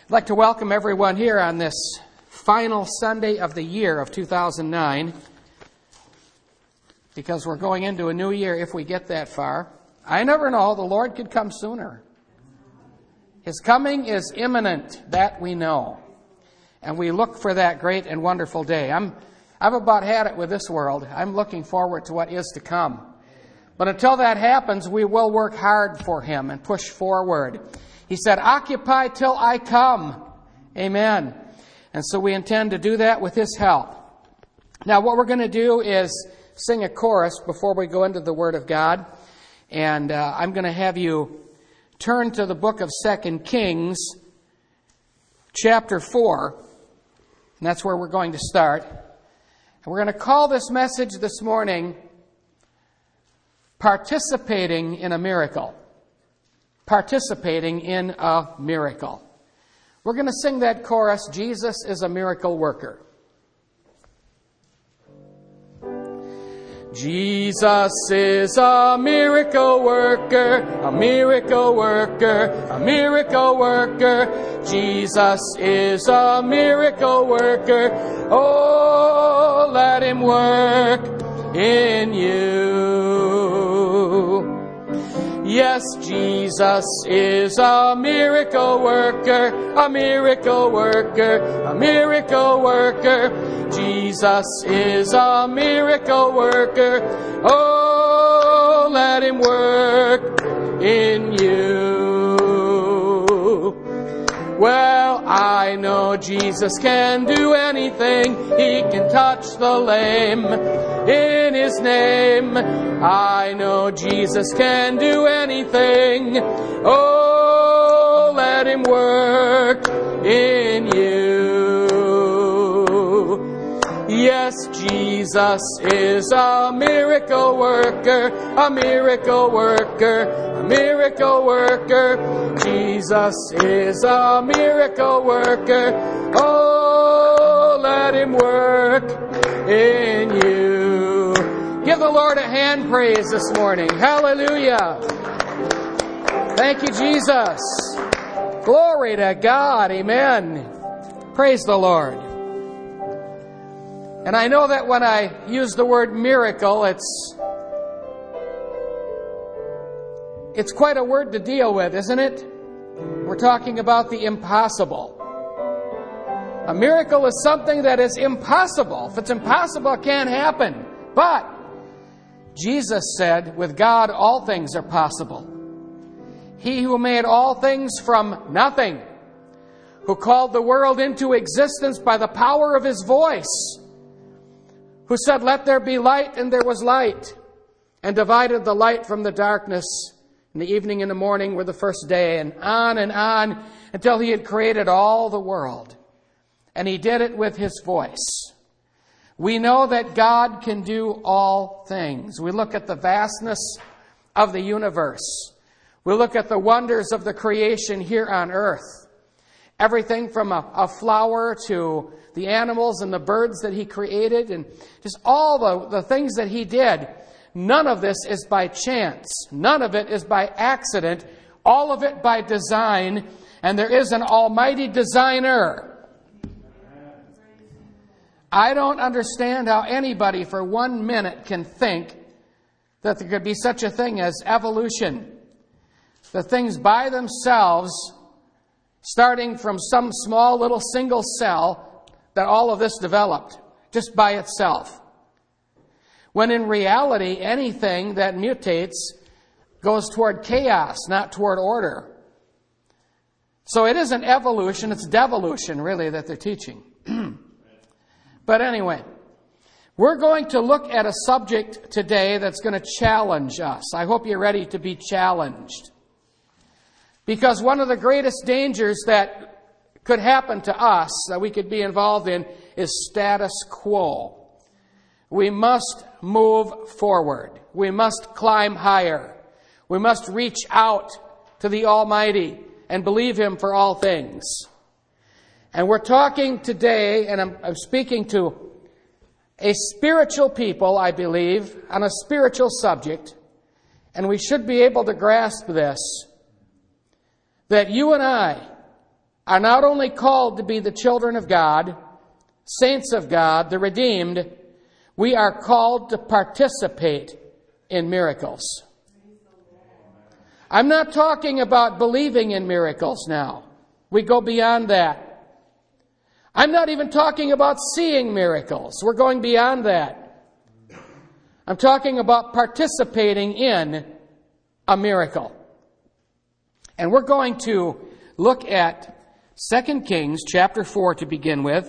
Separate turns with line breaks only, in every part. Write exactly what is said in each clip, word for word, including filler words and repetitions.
I'd like to welcome everyone here on this final Sunday of the year of two thousand nine, because we're going into a new year if we get that far. I never know. The Lord could come sooner. His coming is imminent, that we know. And we look for that great and wonderful day. I'm, I've about had it with this world. I'm looking forward to what is to come. But until that happens, we will work hard for Him and push forward. He said, "Occupy till I come." Amen. And so we intend to do that with His help. Now, what we're going to do is sing a chorus before we go into the Word of God. And uh, I'm going to have you turn to the book of Second Kings, chapter four. And that's where we're going to start. And we're going to call this message this morning, Participating in a Miracle. Participating in a Miracle. We're going to sing that chorus, "Jesus is a Miracle Worker." Jesus is a miracle worker, a miracle worker, a miracle worker. Jesus is a miracle worker. Oh, let Him work in you. Yes, Jesus is a miracle worker, a miracle worker, a miracle worker. Jesus is a miracle worker. Oh, let Him work in you. Well, I know Jesus can do anything. He can touch the lame in His name. I know Jesus can do anything. Oh, let Him work in you. Yes, Jesus is a miracle worker, a miracle worker, a miracle worker. Jesus is a miracle worker. Oh, let Him work in you. Give the Lord a hand praise this morning. Hallelujah. Thank you, Jesus. Glory to God. Amen. Praise the Lord. And I know that when I use the word miracle, it's it's quite a word to deal with, isn't it? We're talking about the impossible. A miracle is something that is impossible. If it's impossible, it can't happen. But Jesus said, with God all things are possible. He who made all things from nothing, who called the world into existence by the power of His voice, who said, "Let there be light," and there was light, and divided the light from the darkness. And the evening and the morning were the first day, and on and on until He had created all the world. And He did it with His voice. We know that God can do all things. We look at the vastness of the universe. We look at the wonders of the creation here on earth. Everything from a, a flower to the animals and the birds that He created, and just all the, the things that He did. None of this is by chance. None of it is by accident. All of it by design. And there is an almighty designer. I don't understand how anybody for one minute can think that there could be such a thing as evolution. The things by themselves, starting from some small little single cell, that all of this developed just by itself. When in reality, anything that mutates goes toward chaos, not toward order. So it isn't evolution, it's devolution, really, that they're teaching. But anyway, we're going to look at a subject today that's going to challenge us. I hope you're ready to be challenged. Because one of the greatest dangers that could happen to us, that we could be involved in, is status quo. We must move forward. We must climb higher. We must reach out to the Almighty and believe Him for all things. And we're talking today, and I'm, I'm speaking to a spiritual people, I believe, on a spiritual subject, and we should be able to grasp this, that you and I are not only called to be the children of God, saints of God, the redeemed, we are called to participate in miracles. I'm not talking about believing in miracles now. We go beyond that. I'm not even talking about seeing miracles. We're going beyond that. I'm talking about participating in a miracle. And we're going to look at Second Kings chapter four to begin with.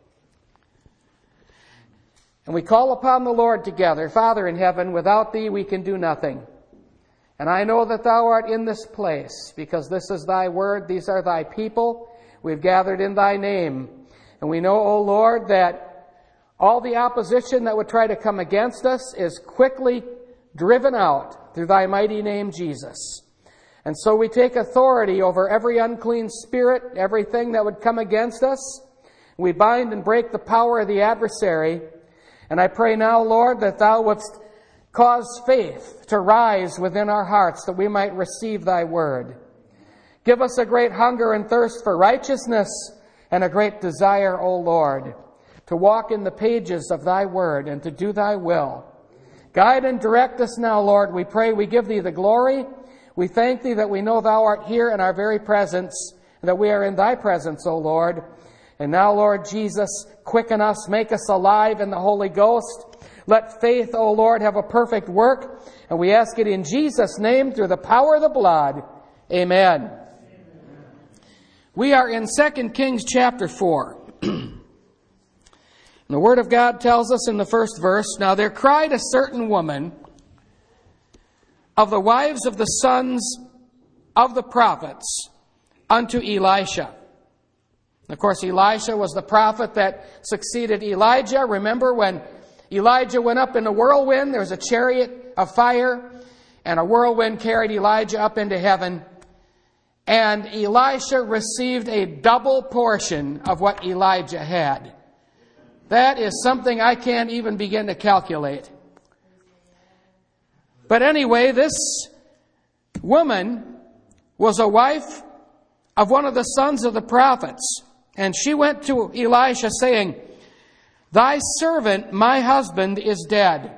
And we call upon the Lord together. Father in heaven, without Thee we can do nothing. And I know that Thou art in this place, because this is Thy word, these are Thy people. We've gathered in Thy name. And we know, O Lord, that all the opposition that would try to come against us is quickly driven out through Thy mighty name, Jesus. And so we take authority over every unclean spirit, everything that would come against us. We bind and break the power of the adversary. And I pray now, Lord, that Thou wouldst cause faith to rise within our hearts, that we might receive Thy word. Give us a great hunger and thirst for righteousness, and a great desire, O Lord, to walk in the pages of Thy word and to do Thy will. Guide and direct us now, Lord. We pray, we give Thee the glory. We thank Thee that we know Thou art here in our very presence, and that we are in Thy presence, O Lord. And now, Lord Jesus, quicken us, make us alive in the Holy Ghost. Let faith, O Lord, have a perfect work. And we ask it in Jesus' name through the power of the blood. Amen. Amen. We are in Second Kings chapter four. The Word of God tells us in the first verse, "Now there cried a certain woman of the wives of the sons of the prophets unto Elisha." Of course, Elisha was the prophet that succeeded Elijah. Remember when Elijah went up in a whirlwind, there was a chariot of fire, and a whirlwind carried Elijah up into heaven. And Elisha received a double portion of what Elijah had. That is something I can't even begin to calculate. But anyway, this woman was a wife of one of the sons of the prophets. And she went to Elisha saying, "Thy servant, my husband, is dead.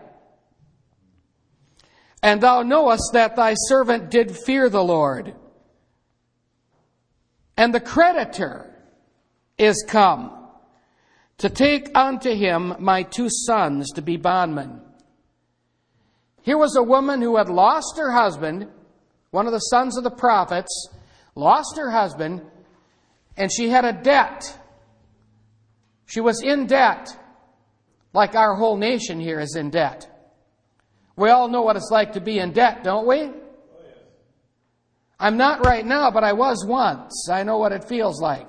And thou knowest that thy servant did fear the Lord. And the creditor is come to take unto him my two sons to be bondmen." Here was a woman who had lost her husband, one of the sons of the prophets, lost her husband, and she had a debt. She was in debt, like our whole nation here is in debt. We all know what it's like to be in debt, don't we? Oh, yes. I'm not right now, but I was once. I know what it feels like.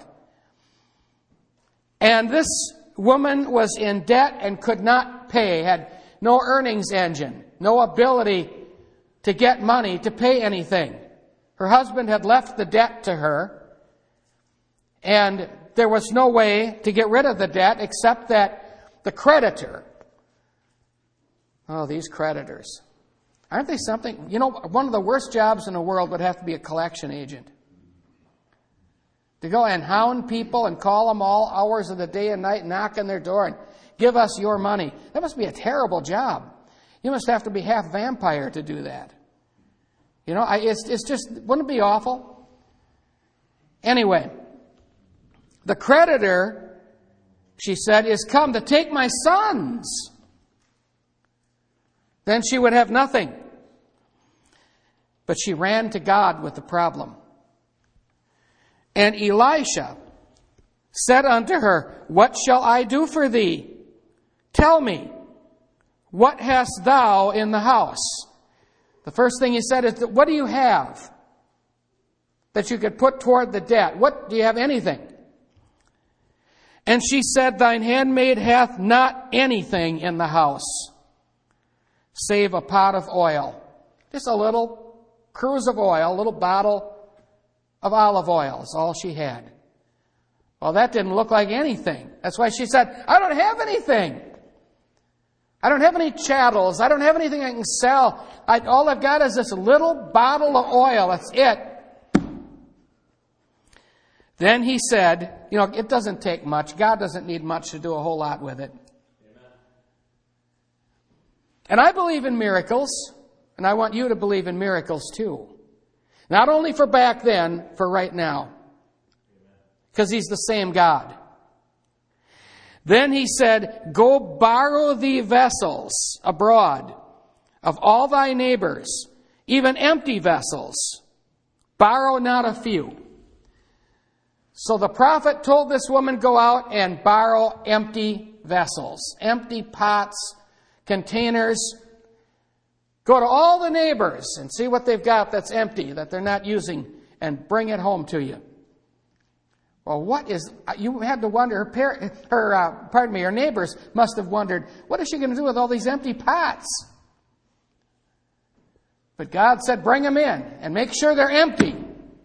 And this woman was in debt and could not pay, had no earnings engine, no ability to get money to pay anything. Her husband had left the debt to her, and there was no way to get rid of the debt except that the creditor, oh, these creditors, aren't they something? You know, one of the worst jobs in the world would have to be a collection agent. To go and hound people and call them all hours of the day and night, knock on their door and give us your money. That must be a terrible job. You must have to be half vampire to do that. You know, I, it's, it's just, wouldn't it be awful? Anyway, the creditor, she said, is come to take my sons. Then she would have nothing. But she ran to God with the problem. And Elisha said unto her, "What shall I do for thee? Tell me, what hast thou in the house?" The first thing he said is, "What do you have that you could put toward the debt? What, do you have anything?" And she said, "Thine handmaid hath not anything in the house, save a pot of oil." Just a little cruse of oil, a little bottle of olive oil is all she had. Well, that didn't look like anything. That's why she said, "I don't have anything. I don't have any chattels. I don't have anything I can sell. I, all I've got is this little bottle of oil. That's it." Then he said, you know, it doesn't take much. God doesn't need much to do a whole lot with it. Amen. And I believe in miracles, and I want you to believe in miracles too. Not only for back then, for right now. Because He's the same God. Then he said, go borrow thee vessels abroad of all thy neighbors, even empty vessels. Borrow not a few. So the prophet told this woman, go out and borrow empty vessels, empty pots, containers. Go to all the neighbors and see what they've got that's empty, that they're not using, and bring it home to you. Well, what is, you had to wonder, her, par, her uh, pardon me, her neighbors must have wondered, what is she going to do with all these empty pots? But God said, bring them in and make sure they're empty.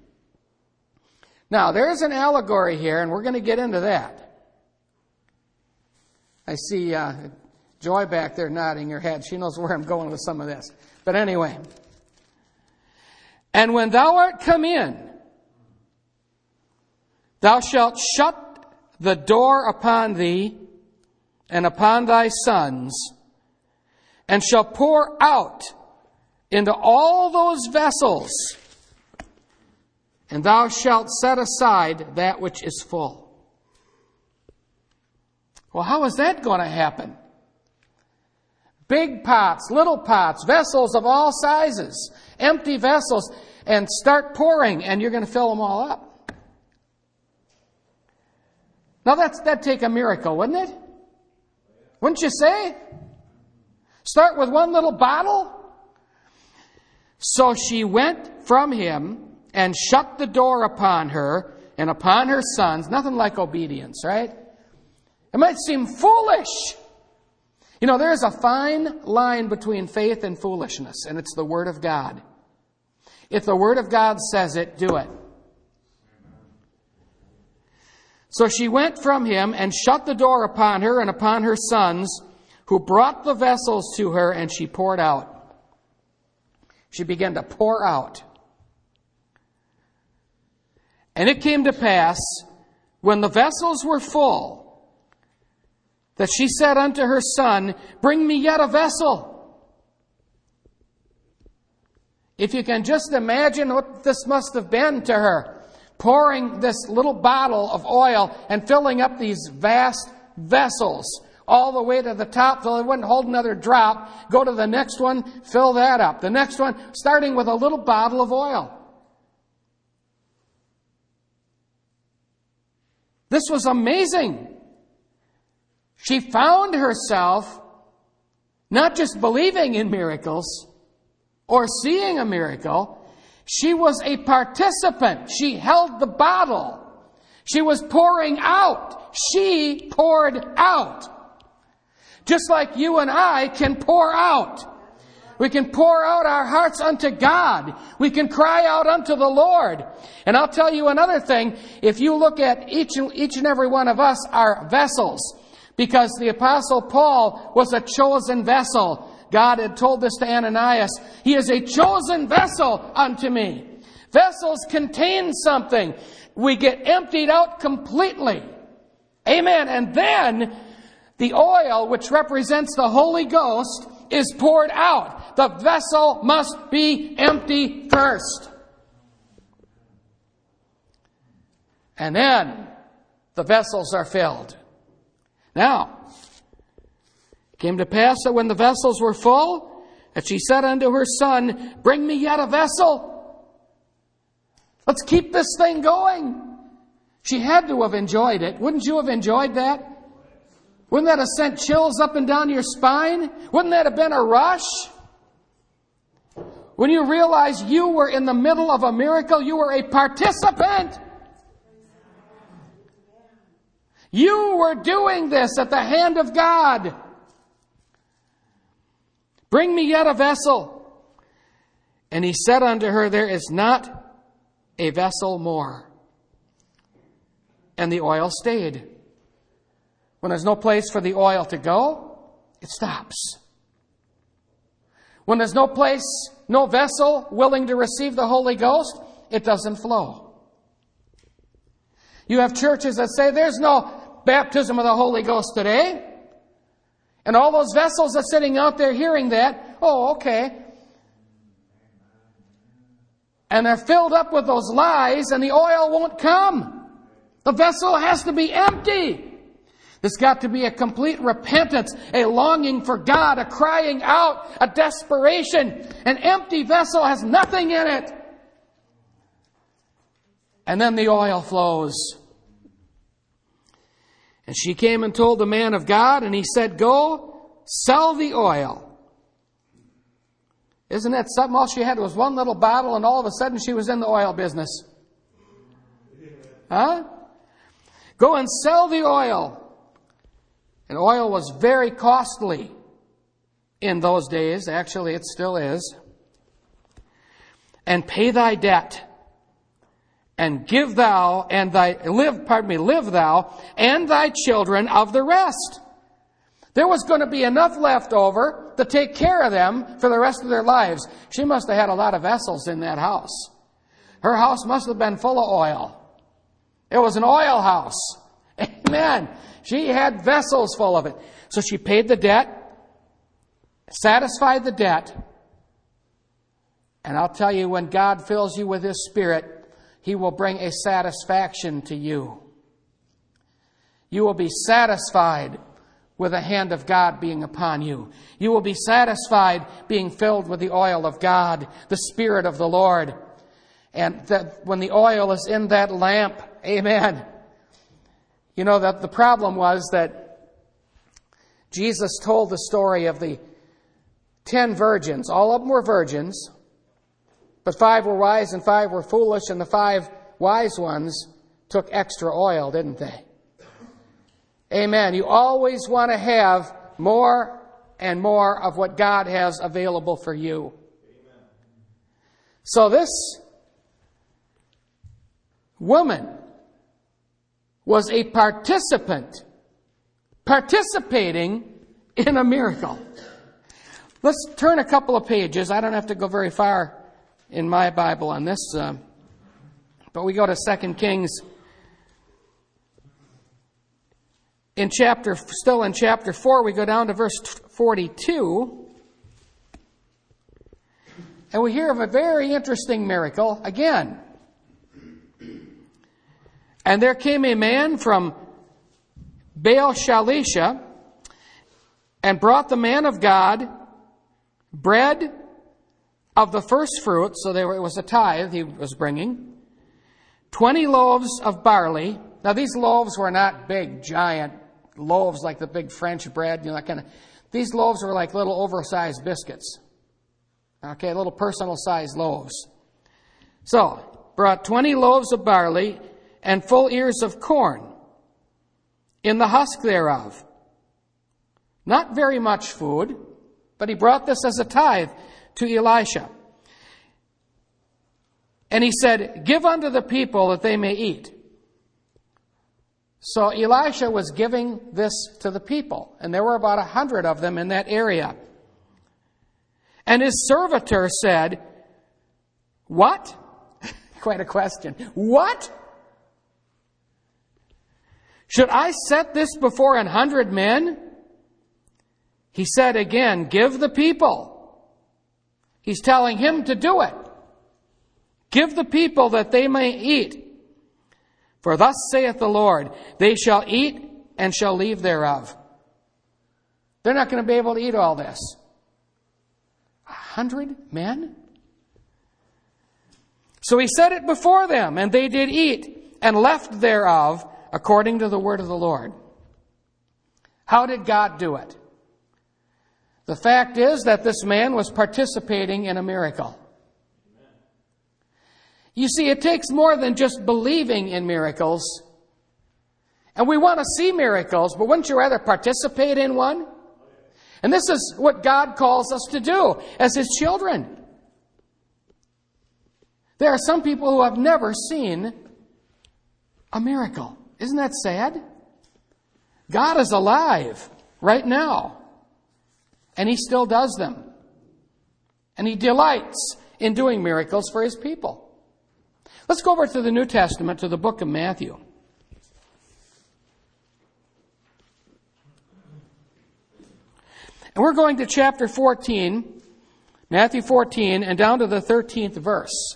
Now, there's an allegory here, and we're going to get into that. I see uh, Joy back there nodding her head. She knows where I'm going with some of this. But anyway. And when thou art come in, thou shalt shut the door upon thee and upon thy sons, and shall pour out into all those vessels, and thou shalt set aside that which is full. Well, how is that going to happen? Big pots, little pots, vessels of all sizes, empty vessels, and start pouring, and you're going to fill them all up. Now, that's, that'd take a miracle, wouldn't it? Wouldn't you say? Start with one little bottle? So she went from him and shut the door upon her and upon her sons. Nothing like obedience, right? It might seem foolish. You know, there's a fine line between faith and foolishness, and it's the Word of God. If the Word of God says it, do it. So she went from him and shut the door upon her and upon her sons, who brought the vessels to her, and she poured out. She began to pour out. And it came to pass, when the vessels were full, that she said unto her son, bring me yet a vessel. If you can just imagine what this must have been to her, pouring this little bottle of oil and filling up these vast vessels all the way to the top so it wouldn't hold another drop. Go to the next one, fill that up. The next one, starting with a little bottle of oil. This was amazing. She found herself not just believing in miracles or seeing a miracle. She was a participant. She held the bottle. She was pouring out. She poured out. Just like you and I can pour out. We can pour out our hearts unto God. We can cry out unto the Lord. And I'll tell you another thing. If you look at each and, each and every one of us are vessels. Because the Apostle Paul was a chosen vessel. God had told this to Ananias. He is a chosen vessel unto me. Vessels contain something. We get emptied out completely. Amen. And then the oil, which represents the Holy Ghost, is poured out. The vessel must be empty first. And then the vessels are filled. Now, it came to pass that when the vessels were full, that she said unto her son, bring me yet a vessel. Let's keep this thing going. She had to have enjoyed it. Wouldn't you have enjoyed that? Wouldn't that have sent chills up and down your spine? Wouldn't that have been a rush? When you realize you were in the middle of a miracle, you were a participant. You were doing this at the hand of God. Bring me yet a vessel. And he said unto her, there is not a vessel more. And the oil stayed. When there's no place for the oil to go, it stops. When there's no place, no vessel willing to receive the Holy Ghost, it doesn't flow. You have churches that say there's no baptism of the Holy Ghost today. And all those vessels are sitting out there hearing that. Oh, okay. And they're filled up with those lies, and the oil won't come. The vessel has to be empty. There's got to be a complete repentance, a longing for God, a crying out, a desperation. An empty vessel has nothing in it. And then the oil flows. And she came and told the man of God, and he said, go, sell the oil. Isn't that something? All she had was one little bottle, and all of a sudden she was in the oil business. Huh? Go and sell the oil. And oil was very costly in those days. Actually, it still is. And pay thy debt. And give thou and thy live, pardon me, live thou and thy children of the rest. There was going to be enough left over to take care of them for the rest of their lives. She must have had a lot of vessels in that house. Her house must have been full of oil. It was an oil house. Amen. She had vessels full of it. So she paid the debt, satisfied the debt. And I'll tell you, when God fills you with His Spirit, He will bring a satisfaction to you. You will be satisfied with the hand of God being upon you. You will be satisfied being filled with the oil of God, the Spirit of the Lord. And that when the oil is in that lamp, amen. You know, that the problem was that Jesus told the story of the ten virgins. All of them were virgins, but five were wise and five were foolish, and the five wise ones took extra oil, didn't they? Amen. You always want to have more and more of what God has available for you. Amen. So this woman was a participant, participating in a miracle. Let's turn a couple of pages. I don't have to go very far in my Bible on this, uh, but we go to Second Kings. In chapter, still in chapter four, we go down to verse forty-two. And we hear of a very interesting miracle again. And there came a man from Baal Shalisha and brought the man of God bread of the first fruits, so there it was a tithe he was bringing, twenty loaves of barley. Now these loaves were not big, giant loaves like the big French bread, you know, that kind of. These loaves were like little oversized biscuits. Okay, little personal-sized loaves. So, brought twenty loaves of barley and full ears of corn in the husk thereof. Not very much food, but he brought this as a tithe to Elisha. And he said, give unto the people that they may eat. So Elisha was giving this to the people, and there were about a hundred of them in that area. And his servitor said, what? Quite a question. What? Should I set this before an hundred men? He said again, give the people. He's telling him to do it. Give the people that they may eat. For thus saith the Lord, they shall eat and shall leave thereof. They're not going to be able to eat all this. A hundred men? So he set it before them, and they did eat and left thereof according to the word of the Lord. How did God do it? The fact is that this man was participating in a miracle. You see, it takes more than just believing in miracles. And we want to see miracles, but wouldn't you rather participate in one? And this is what God calls us to do as His children. There are some people who have never seen a miracle. Isn't that sad? God is alive right now, and He still does them. And He delights in doing miracles for His people. Let's go over to the New Testament, to the book of Matthew. And we're going to chapter fourteen, Matthew fourteen, and down to the thirteenth verse.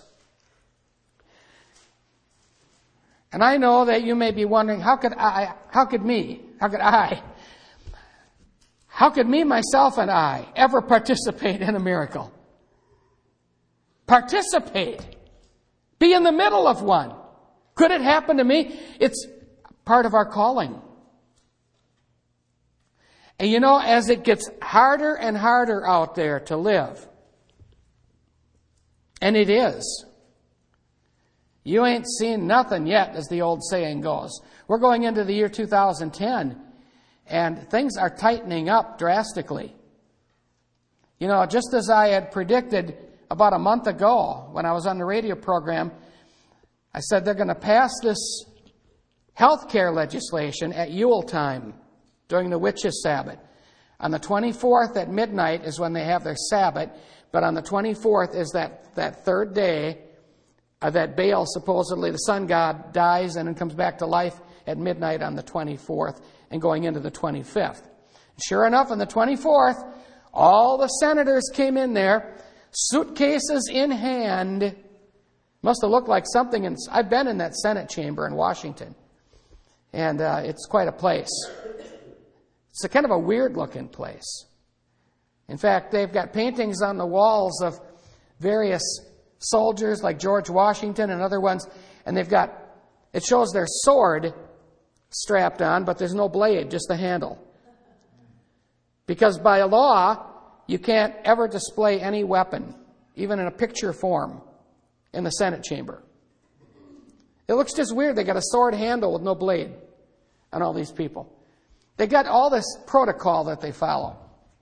And I know that you may be wondering, how could I, how could me, how could I, how could me, myself, and I ever participate in a miracle? Participate. Be in the middle of one. Could it happen to me? It's part of our calling. And you know, as it gets harder and harder out there to live, and it is, you ain't seen nothing yet, as the old saying goes. We're going into the year two thousand ten, and things are tightening up drastically. You know, just as I had predicted about a month ago when I was on the radio program, I said they're going to pass this health care legislation at Yule time during the witches' Sabbath. On the twenty-fourth at midnight is when they have their Sabbath, but on the twenty-fourth is that, that third day uh, that Baal, supposedly the sun god, dies and then comes back to life at midnight on the twenty-fourth and going into the twenty-fifth. Sure enough, on the twenty-fourth, all the senators came in there, suitcases in hand. Must have looked like something. In, I've been in that Senate chamber in Washington, and uh, it's quite a place. It's a kind of a weird-looking place. In fact, they've got paintings on the walls of various soldiers like George Washington and other ones, and they've got, it shows their sword strapped on, but there's no blade, just the handle. Because by law, you can't ever display any weapon, even in a picture form, in the Senate chamber. It looks just weird. They got a sword handle with no blade on all these people. They got all this protocol that they follow.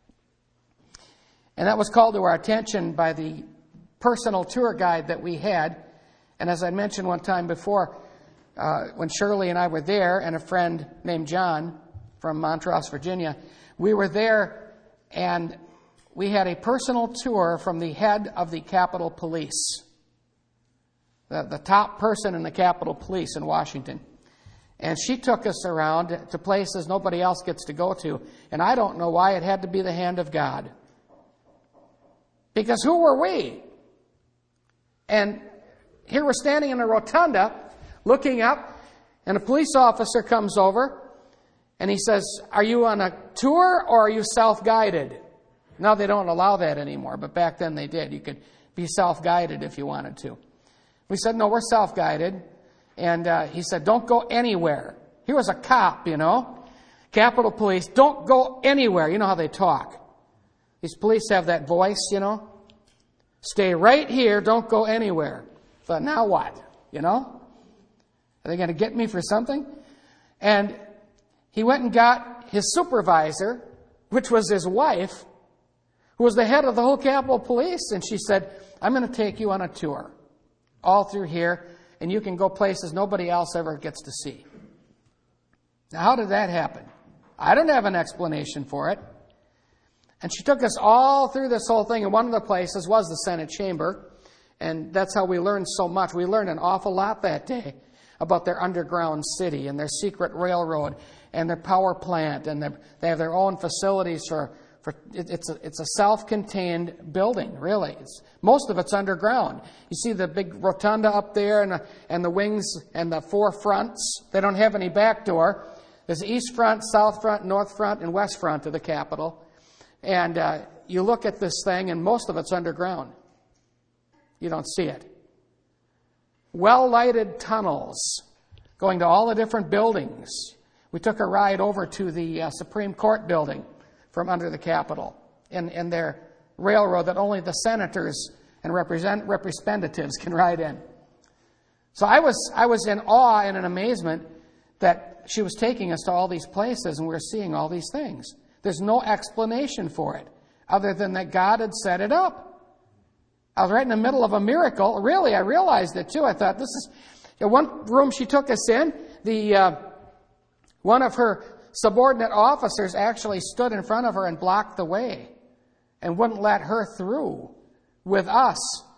And that was called to our attention by the personal tour guide that we had. And as I mentioned one time before, uh, when Shirley and I were there, and a friend named John from Montrose, Virginia, we were there, and we had a personal tour from the head of the Capitol Police, the, the top person in the Capitol Police in Washington. And she took us around to places nobody else gets to go to. And I don't know why it had to be the hand of God. Because who were we? And here we're standing in a rotunda, looking up, and a police officer comes over, and he says, "Are you on a tour or are you self-guided?" Now they don't allow that anymore, but back then they did. You could be self-guided if you wanted to. We said, "No, we're self-guided." And uh, he said, "Don't go anywhere." He was a cop, you know. Capitol Police, don't go anywhere. You know how they talk. These police have that voice, you know. Stay right here, don't go anywhere. But now what? You know? Are they going to get me for something? And he went and got his supervisor, which was his wife, who was the head of the whole Capitol Police. And she said, "I'm going to take you on a tour all through here, and you can go places nobody else ever gets to see." Now, how did that happen? I don't have an explanation for it. And she took us all through this whole thing, and one of the places was the Senate chamber, and that's how we learned so much. We learned an awful lot that day about their underground city and their secret railroad and their power plant, and their, they have their own facilities for, for it, it's, a, it's a self-contained building, really. It's, most of it's underground. You see the big rotunda up there and, and the wings and the four fronts. They don't have any back door. There's east front, south front, north front, and west front of the Capitol. And uh, you look at this thing, and most of it's underground. You don't see it. Well-lighted tunnels going to all the different buildings. We took a ride over to the uh, Supreme Court building from under the Capitol in, in their railroad that only the senators and represent, representatives can ride in. So I was I was in awe and in amazement that she was taking us to all these places, and we were seeing all these things. There's no explanation for it other than that God had set it up. I was right in the middle of a miracle. Really, I realized it too. I thought, this is... In one room she took us in, the uh, one of her subordinate officers actually stood in front of her and blocked the way and wouldn't let her through with us.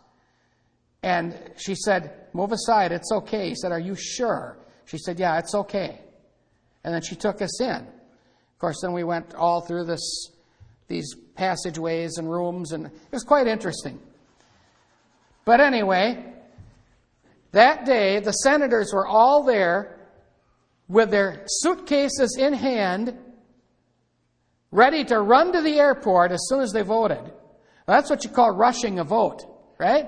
And she said, "Move aside, it's okay." He said, "Are you sure?" She said, "Yeah, it's okay." And then she took us in. Of course, then we went all through this, these passageways and rooms, and it was quite interesting. But anyway, that day, the senators were all there with their suitcases in hand, ready to run to the airport as soon as they voted. Well, that's what you call rushing a vote, right?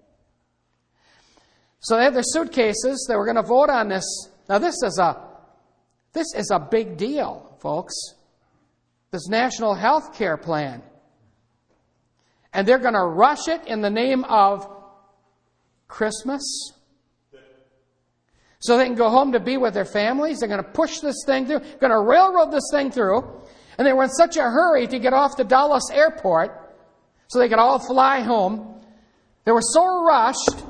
So they had their suitcases. They were going to vote on this. Now, this is a this is a big deal, folks. This national health care plan. And they're going to rush it in the name of Christmas, so they can go home to be with their families. They're going to push this thing through, going to railroad this thing through. And they were in such a hurry to get off to Dulles Airport so they could all fly home. They were so rushed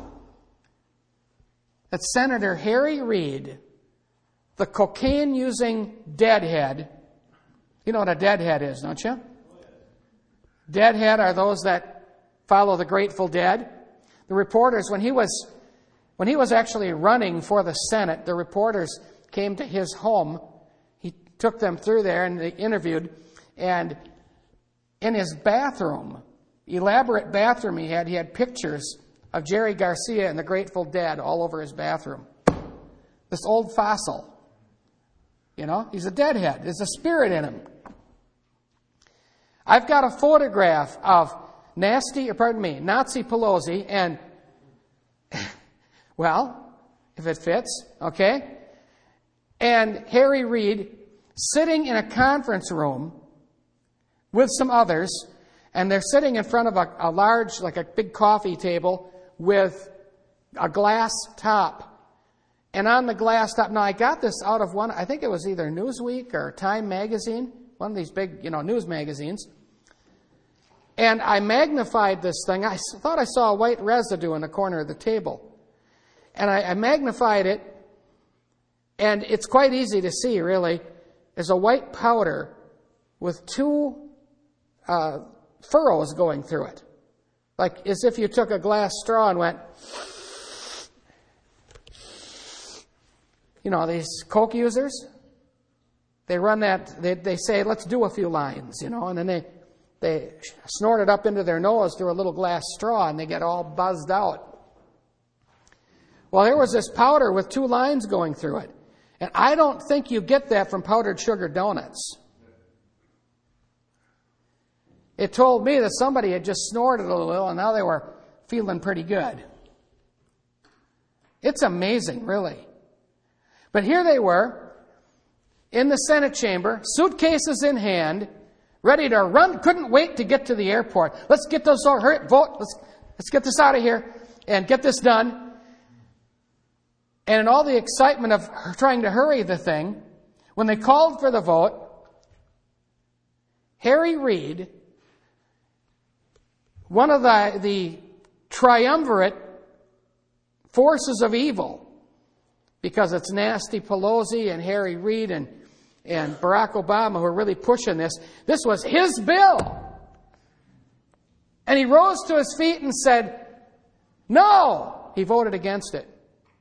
that Senator Harry Reid, the cocaine-using deadhead, you know what a deadhead is, don't you? Deadhead are those that follow the Grateful Dead. The reporters, when he was when he was actually running for the Senate, the reporters came to his home. He took them through there and they interviewed. And in his bathroom, elaborate bathroom he had, he had pictures of Jerry Garcia and the Grateful Dead all over his bathroom. This old fossil. You know, he's a deadhead. There's a spirit in him. I've got a photograph of nasty, or pardon me, Nazi Pelosi, and, well, if it fits, okay, and Harry Reid sitting in a conference room with some others, and they're sitting in front of a, a large, like a big coffee table with a glass top. And on the glass top, now I got this out of one, I think it was either Newsweek or Time Magazine, one of these big, you know, news magazines. And I magnified this thing. I thought I saw a white residue in the corner of the table. And I, I magnified it, and it's quite easy to see, really. There's a white powder with two uh, furrows going through it. Like as if you took a glass straw and went, you know, these Coke users, they run that, they, they say, let's do a few lines, you know, and then they, they snort it up into their nose through a little glass straw and they get all buzzed out. Well, there was this powder with two lines going through it. And I don't think you get that from powdered sugar donuts. It told me that somebody had just snorted a little and now they were feeling pretty good. It's amazing, really. But here they were in the Senate chamber, suitcases in hand, ready to run, couldn't wait to get to the airport. Let's get those, hurry, vote, let's, let's get this out of here and get this done. And in all the excitement of trying to hurry the thing, when they called for the vote, Harry Reid, one of the, the triumvirate forces of evil, because it's nasty Pelosi and Harry Reid and, and Barack Obama who are really pushing this. This was his bill. And he rose to his feet and said, no! He voted against it.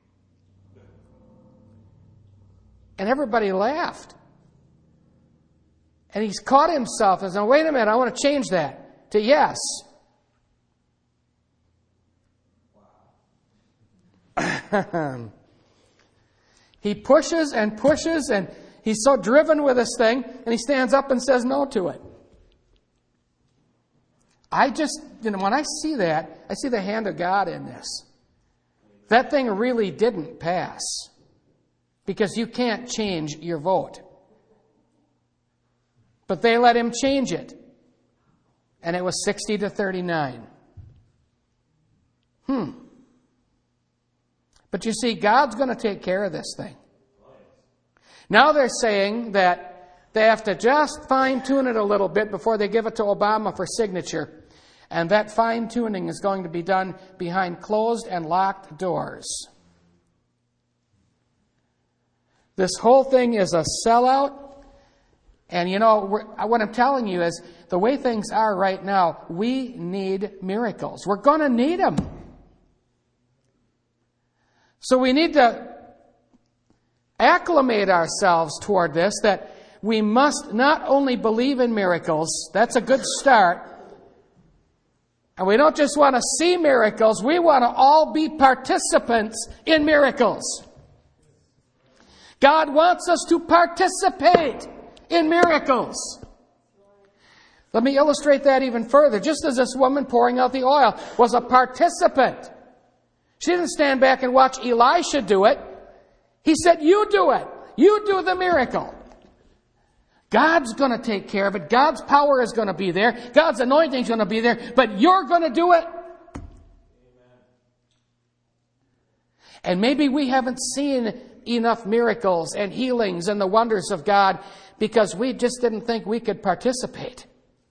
And everybody laughed. And he's caught himself and said, wait a minute, I want to change that to yes. He pushes and pushes, and he's so driven with this thing, and he stands up and says no to it. I just, you know, when I see that, I see the hand of God in this. That thing really didn't pass, because you can't change your vote. But they let him change it, and it was sixty to thirty-nine. Hmm. But you see, God's going to take care of this thing. Now they're saying that they have to just fine-tune it a little bit before they give it to Obama for signature. And that fine-tuning is going to be done behind closed and locked doors. This whole thing is a sellout. And you know, we're, what I'm telling you is, the way things are right now, we need miracles. We're going to need them. So we need to acclimate ourselves toward this, that we must not only believe in miracles, that's a good start, and we don't just want to see miracles, we want to all be participants in miracles. God wants us to participate in miracles. Let me illustrate that even further. Just as this woman pouring out the oil was a participant. She didn't stand back and watch Elisha do it. He said, you do it. You do the miracle. God's going to take care of it. God's power is going to be there. God's anointing is going to be there. But you're going to do it. And maybe we haven't seen enough miracles and healings and the wonders of God because we just didn't think we could participate.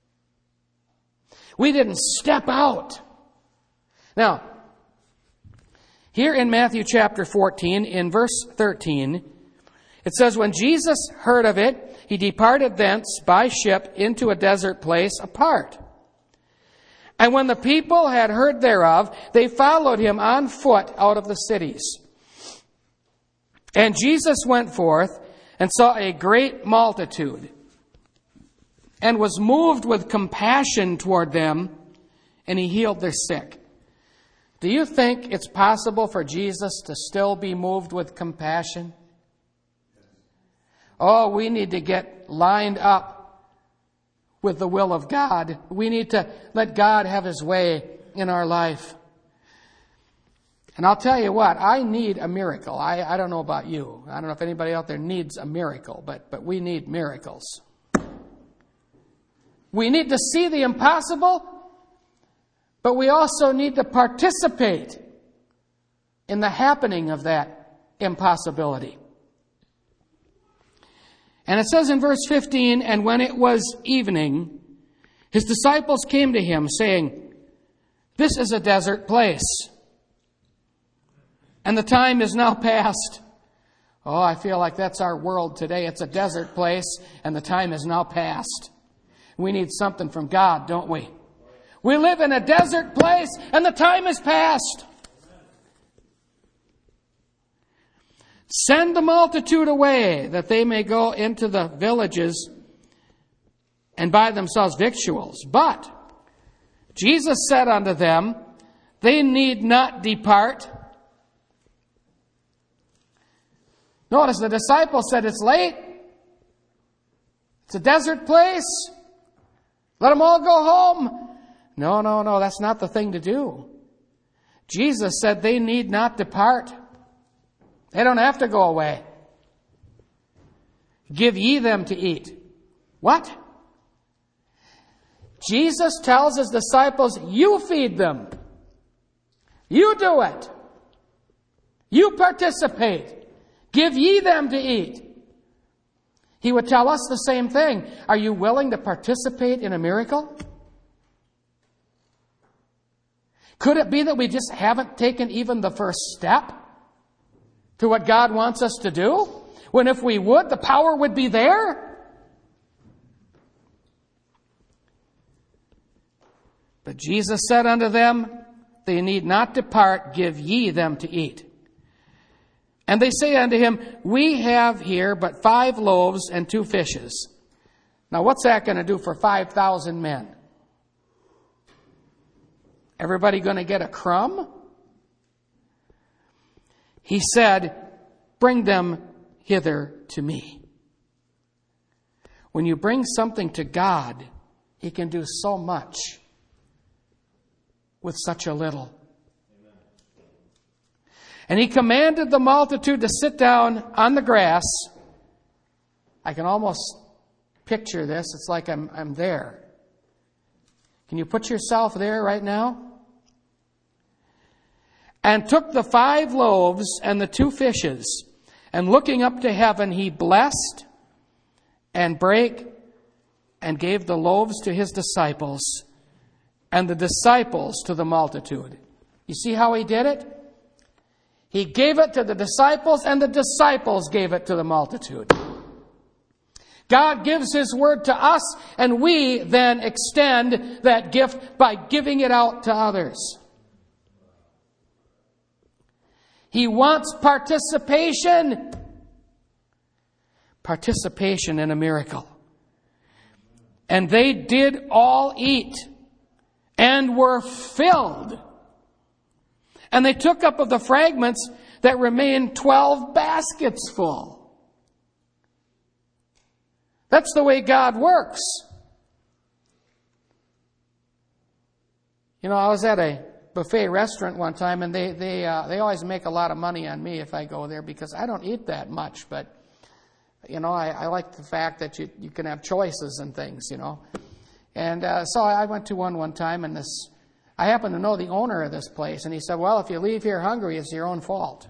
We didn't step out. Now, here in Matthew chapter fourteen, in verse thirteen, it says, when Jesus heard of it, he departed thence by ship into a desert place apart. And when the people had heard thereof, they followed him on foot out of the cities. And Jesus went forth and saw a great multitude, and was moved with compassion toward them, and he healed their sick. Do you think it's possible for Jesus to still be moved with compassion? Oh, we need to get lined up with the will of God. We need to let God have His way in our life. And I'll tell you what, I need a miracle. I, I don't know about you. I don't know if anybody out there needs a miracle, but, but we need miracles. We need to see the impossible, but we also need to participate in the happening of that impossibility. And it says in verse fifteen, and when it was evening, his disciples came to him, saying, this is a desert place, and the time is now past. Oh, I feel like that's our world today. It's a desert place, and the time is now past. We need something from God, don't we? We live in a desert place, and the time is past. Send the multitude away, that they may go into the villages and buy themselves victuals. But Jesus said unto them, they need not depart. Notice the disciples said, it's late. It's a desert place. Let them all go home. No, no, no, that's not the thing to do. Jesus said they need not depart. They don't have to go away. Give ye them to eat. What? Jesus tells his disciples, you feed them. You do it. You participate. Give ye them to eat. He would tell us the same thing. Are you willing to participate in a miracle? Could it be that we just haven't taken even the first step to what God wants us to do? When if we would, the power would be there? But Jesus said unto them, they need not depart, give ye them to eat. And they say unto him, we have here but five loaves and two fishes. Now what's that going to do for five thousand men? Everybody going to get a crumb? He said, bring them hither to me. When you bring something to God, He can do so much with such a little. And He commanded the multitude to sit down on the grass. I can almost picture this. It's like I'm, I'm there. Can you put yourself there right now? And took the five loaves and the two fishes, and looking up to heaven, He blessed and brake and gave the loaves to His disciples, and the disciples to the multitude. You see how He did it? He gave it to the disciples, and the disciples gave it to the multitude. God gives His word to us, and we then extend that gift by giving it out to others. He wants participation. participation in a miracle. And they did all eat and were filled. And they took up of the fragments that remained twelve baskets full. That's the way God works. You know, I was at a buffet restaurant one time, and they they uh, they always make a lot of money on me if I go there because I don't eat that much. But you know, I, I like the fact that you you can have choices and things. You know, and uh, so I went to one one time, and this I happen to know the owner of this place, and he said, "Well, if you leave here hungry, it's your own fault."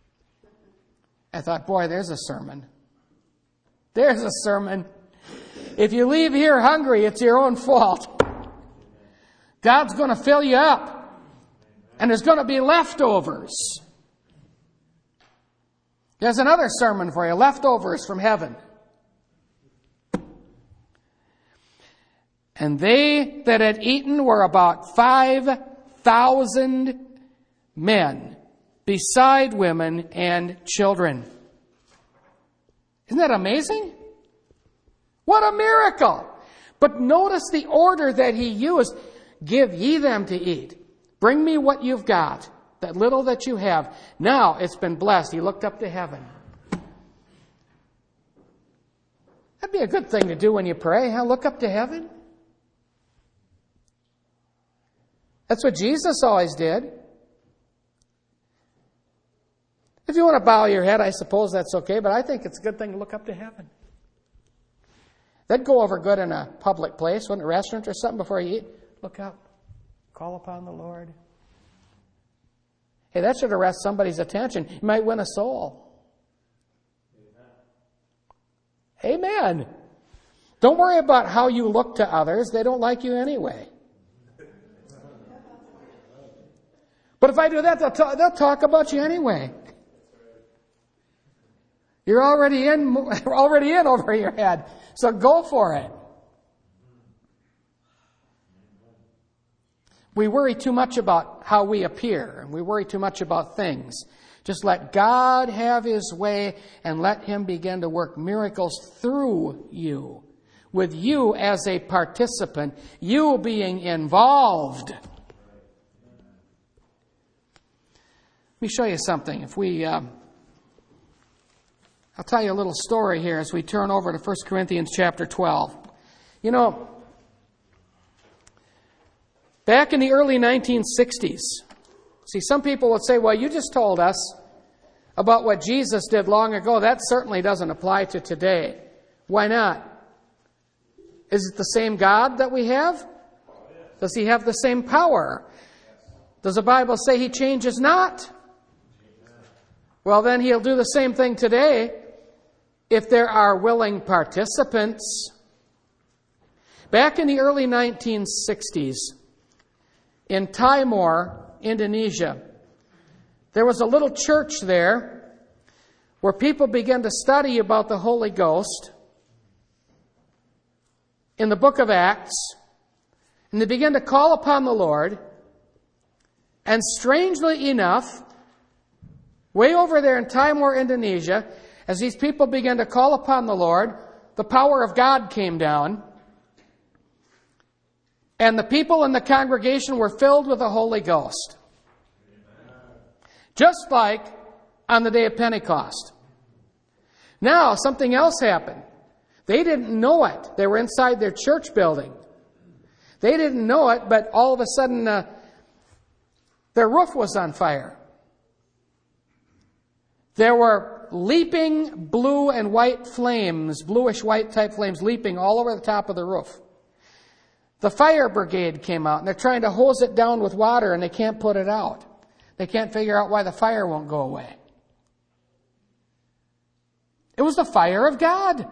I thought, boy, there's a sermon. There's a sermon. If you leave here hungry, it's your own fault. God's going to fill you up. And there's going to be leftovers. There's another sermon for you. Leftovers from heaven. And they that had eaten were about five thousand men, beside women and children. Isn't that amazing? What a miracle! But notice the order that he used. Give ye them to eat. Bring me what you've got, that little that you have. Now it's been blessed. He looked up to heaven. That'd be a good thing to do when you pray, huh? Look up to heaven. That's what Jesus always did. If you want to bow your head, I suppose that's okay, but I think it's a good thing to look up to heaven. That'd go over good in a public place, wouldn't it? A restaurant or something before you eat. Look up. Call upon the Lord. Hey, that should arrest somebody's attention. You might win a soul. Amen. Amen. Don't worry about how you look to others. They don't like you anyway. But if I do that, they'll talk, they'll talk about you anyway. You're already in, already in over your head. So go for it. We worry too much about how we appear, and we worry too much about things. Just let God have His way and let Him begin to work miracles through you, with you as a participant, you being involved. Let me show you something. If we, uh, I'll tell you a little story here as we turn over to First Corinthians chapter twelve. You know, back in the early nineteen sixties, see, some people would say, well, you just told us about what Jesus did long ago. That certainly doesn't apply to today. Why not? Is it the same God that we have? Does He have the same power? Does the Bible say He changes not? Well, then He'll do the same thing today if there are willing participants. Back in the early nineteen sixties, in Timor, Indonesia, there was a little church there where people began to study about the Holy Ghost in the book of Acts, and they began to call upon the Lord, and strangely enough, way over there in Timor, Indonesia, as these people began to call upon the Lord, the power of God came down, and the people in the congregation were filled with the Holy Ghost. Just like on the day of Pentecost. Now, something else happened. They didn't know it. They were inside their church building. They didn't know it, but all of a sudden, uh, their roof was on fire. There were leaping blue and white flames, bluish white type flames, leaping all over the top of the roof. The fire brigade came out, and they're trying to hose it down with water, and they can't put it out. They can't figure out why the fire won't go away. It was the fire of God.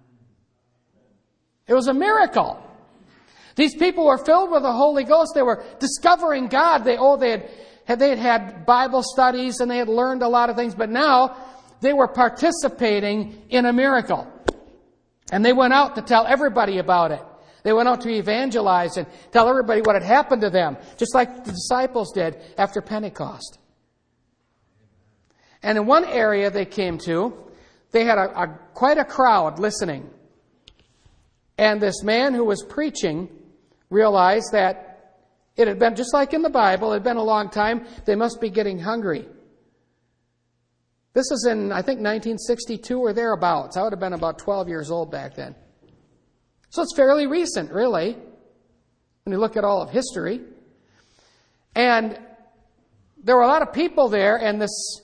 It was a miracle. These people were filled with the Holy Ghost. They were discovering God. They, oh, they had, had, they had had Bible studies, and they had learned a lot of things, but now they were participating in a miracle. And they went out to tell everybody about it. They went out to evangelize and tell everybody what had happened to them, just like the disciples did after Pentecost. And in one area they came to, they had a, a quite a crowd listening. And this man who was preaching realized that it had been, just like in the Bible, it had been a long time. They must be getting hungry. This is in, I think, nineteen sixty-two or thereabouts. I would have been about twelve years old back then. So it's fairly recent, really, when you look at all of history. And there were a lot of people there, and this,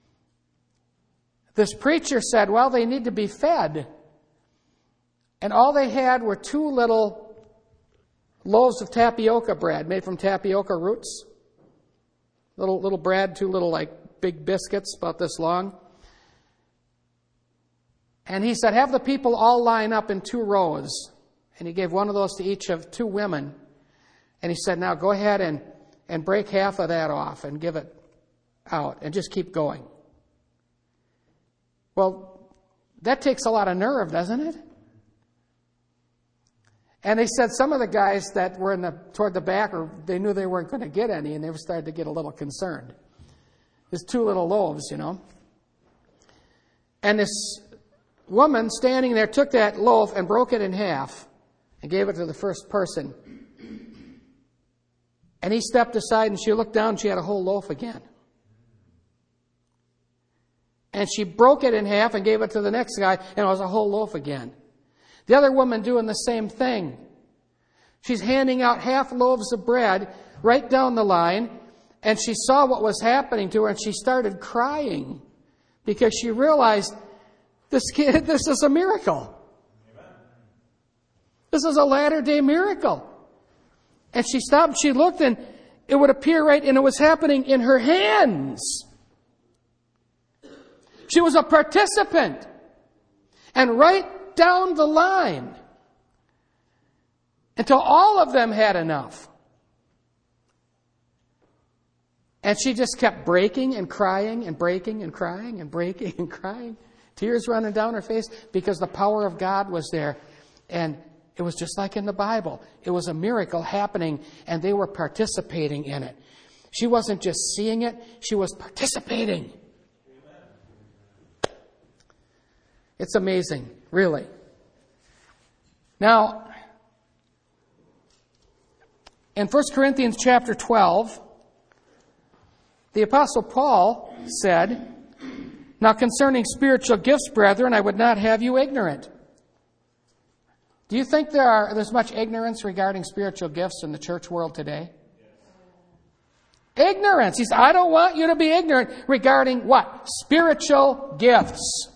this preacher said, well, they need to be fed. And all they had were two little loaves of tapioca bread made from tapioca roots. Little little bread, two little like big biscuits about this long. And he said, have the people all line up in two rows. And he gave one of those to each of two women. And he said, now go ahead and, and break half of that off and give it out and just keep going. Well, that takes a lot of nerve, doesn't it? And they said some of the guys that were in the toward the back, or they knew they weren't going to get any, and they started to get a little concerned. There's two little loaves, you know. And this woman standing there took that loaf and broke it in half and gave it to the first person. And he stepped aside and she looked down and she had a whole loaf again. And she broke it in half and gave it to the next guy, and it was a whole loaf again. The other woman doing the same thing. She's handing out half loaves of bread right down the line, and she saw what was happening to her, and she started crying because she realized this kid, this is a miracle. Amen. This is a latter-day miracle. And she stopped, she looked, and it would appear right, and it was happening in her hands. She was a participant. And right down the line, until all of them had enough. And she just kept breaking and crying and breaking and crying and breaking and crying. Tears running down her face because the power of God was there. And it was just like in the Bible. It was a miracle happening, and they were participating in it. She wasn't just seeing it, she was participating. It's amazing, really. Now, in First Corinthians chapter twelve, the Apostle Paul said, now concerning spiritual gifts, brethren, I would not have you ignorant. Do you think there are there's much ignorance regarding spiritual gifts in the church world today? Yes. Ignorance. He said, I don't want you to be ignorant regarding what? Spiritual gifts.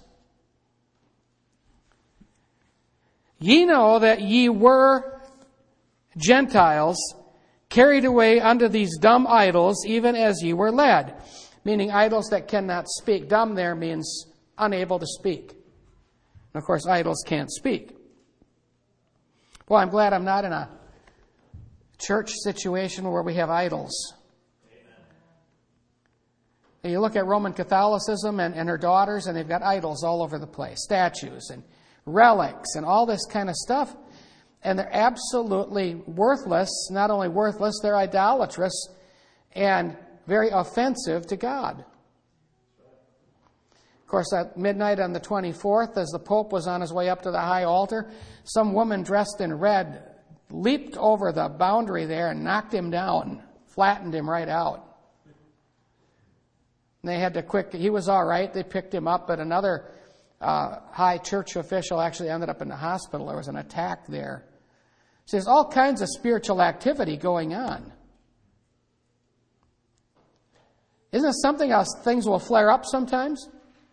Ye know that ye were Gentiles, carried away unto these dumb idols, even as ye were led. Meaning idols that cannot speak. Dumb there means unable to speak. And of course, idols can't speak. Well, I'm glad I'm not in a church situation where we have idols. And you look at Roman Catholicism and, and her daughters, and they've got idols all over the place. Statues and relics and all this kind of stuff. And they're absolutely worthless. Not only worthless, they're idolatrous and very offensive to God. Of course, at midnight on the twenty-fourth, as the Pope was on his way up to the high altar, some woman dressed in red leaped over the boundary there and knocked him down, flattened him right out. And they had to quick, he was all right, they picked him up, but another uh, high church official actually ended up in the hospital. There was an attack there. So there's all kinds of spiritual activity going on. Isn't it something else? Things will flare up sometimes?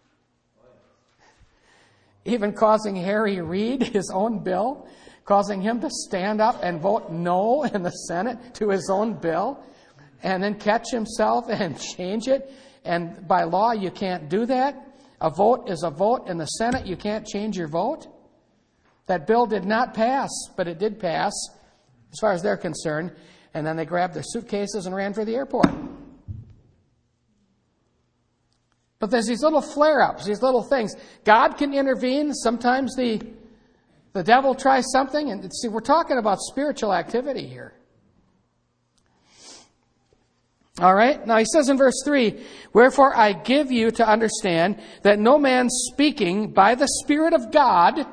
Even causing Harry Reid, his own bill, causing him to stand up and vote no in the Senate to his own bill, and then catch himself and change it. And by law, you can't do that. A vote is a vote in the Senate. You can't change your vote. That bill did not pass, but it did pass, as far as they're concerned. And then they grabbed their suitcases and ran for the airport. But there's these little flare-ups, these little things. God can intervene. Sometimes the, the devil tries something. And see, we're talking about spiritual activity here. All right? Now he says in verse three, wherefore I give you to understand that no man speaking by the Spirit of God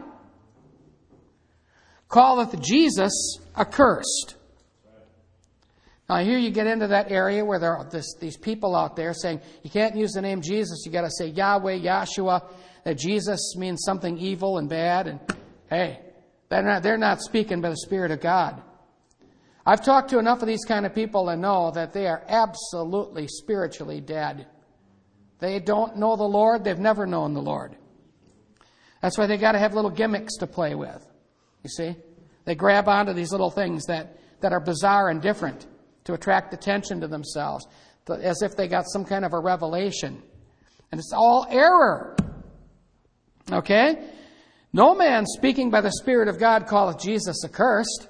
calleth Jesus accursed. Now here you get into that area where there are this, these people out there saying, you can't use the name Jesus, you got to say Yahweh, Yahshua, that Jesus means something evil and bad. And hey, they're not, they're not speaking by the Spirit of God. I've talked to enough of these kind of people to know that they are absolutely spiritually dead. They don't know the Lord. They've never known the Lord. That's why they got to have little gimmicks to play with. You see? They grab onto these little things that, that are bizarre and different to attract attention to themselves, as if they got some kind of a revelation. And it's all error. Okay? No man speaking by the Spirit of God calleth Jesus accursed.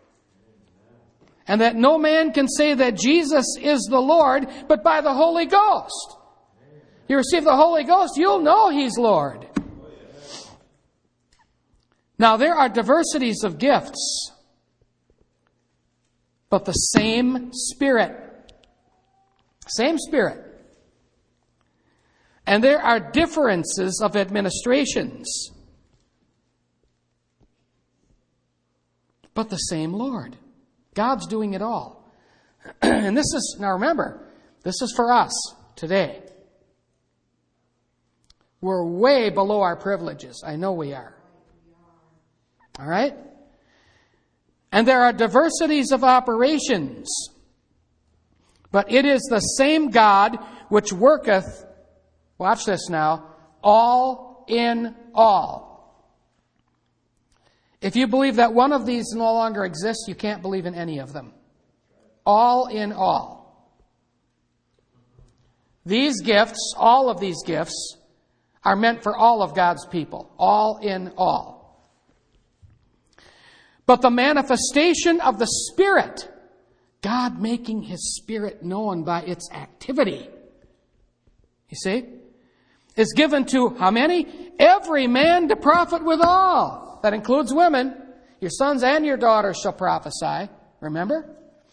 And that no man can say that Jesus is the Lord, but by the Holy Ghost. You receive the Holy Ghost, you'll know He's Lord. Now, there are diversities of gifts, but the same Spirit. Same Spirit. And there are differences of administrations, but the same Lord. God's doing it all. And this is, now remember, this is for us today. We're way below our privileges. I know we are. All right? And there are diversities of operations, but it is the same God which worketh, watch this now, all in all. If you believe that one of these no longer exists, you can't believe in any of them. All in all. These gifts, all of these gifts, are meant for all of God's people. All in all. But the manifestation of the Spirit, God making His Spirit known by its activity, you see, is given to how many? Every man to profit withal. That includes women. Your sons and your daughters shall prophesy. Remember?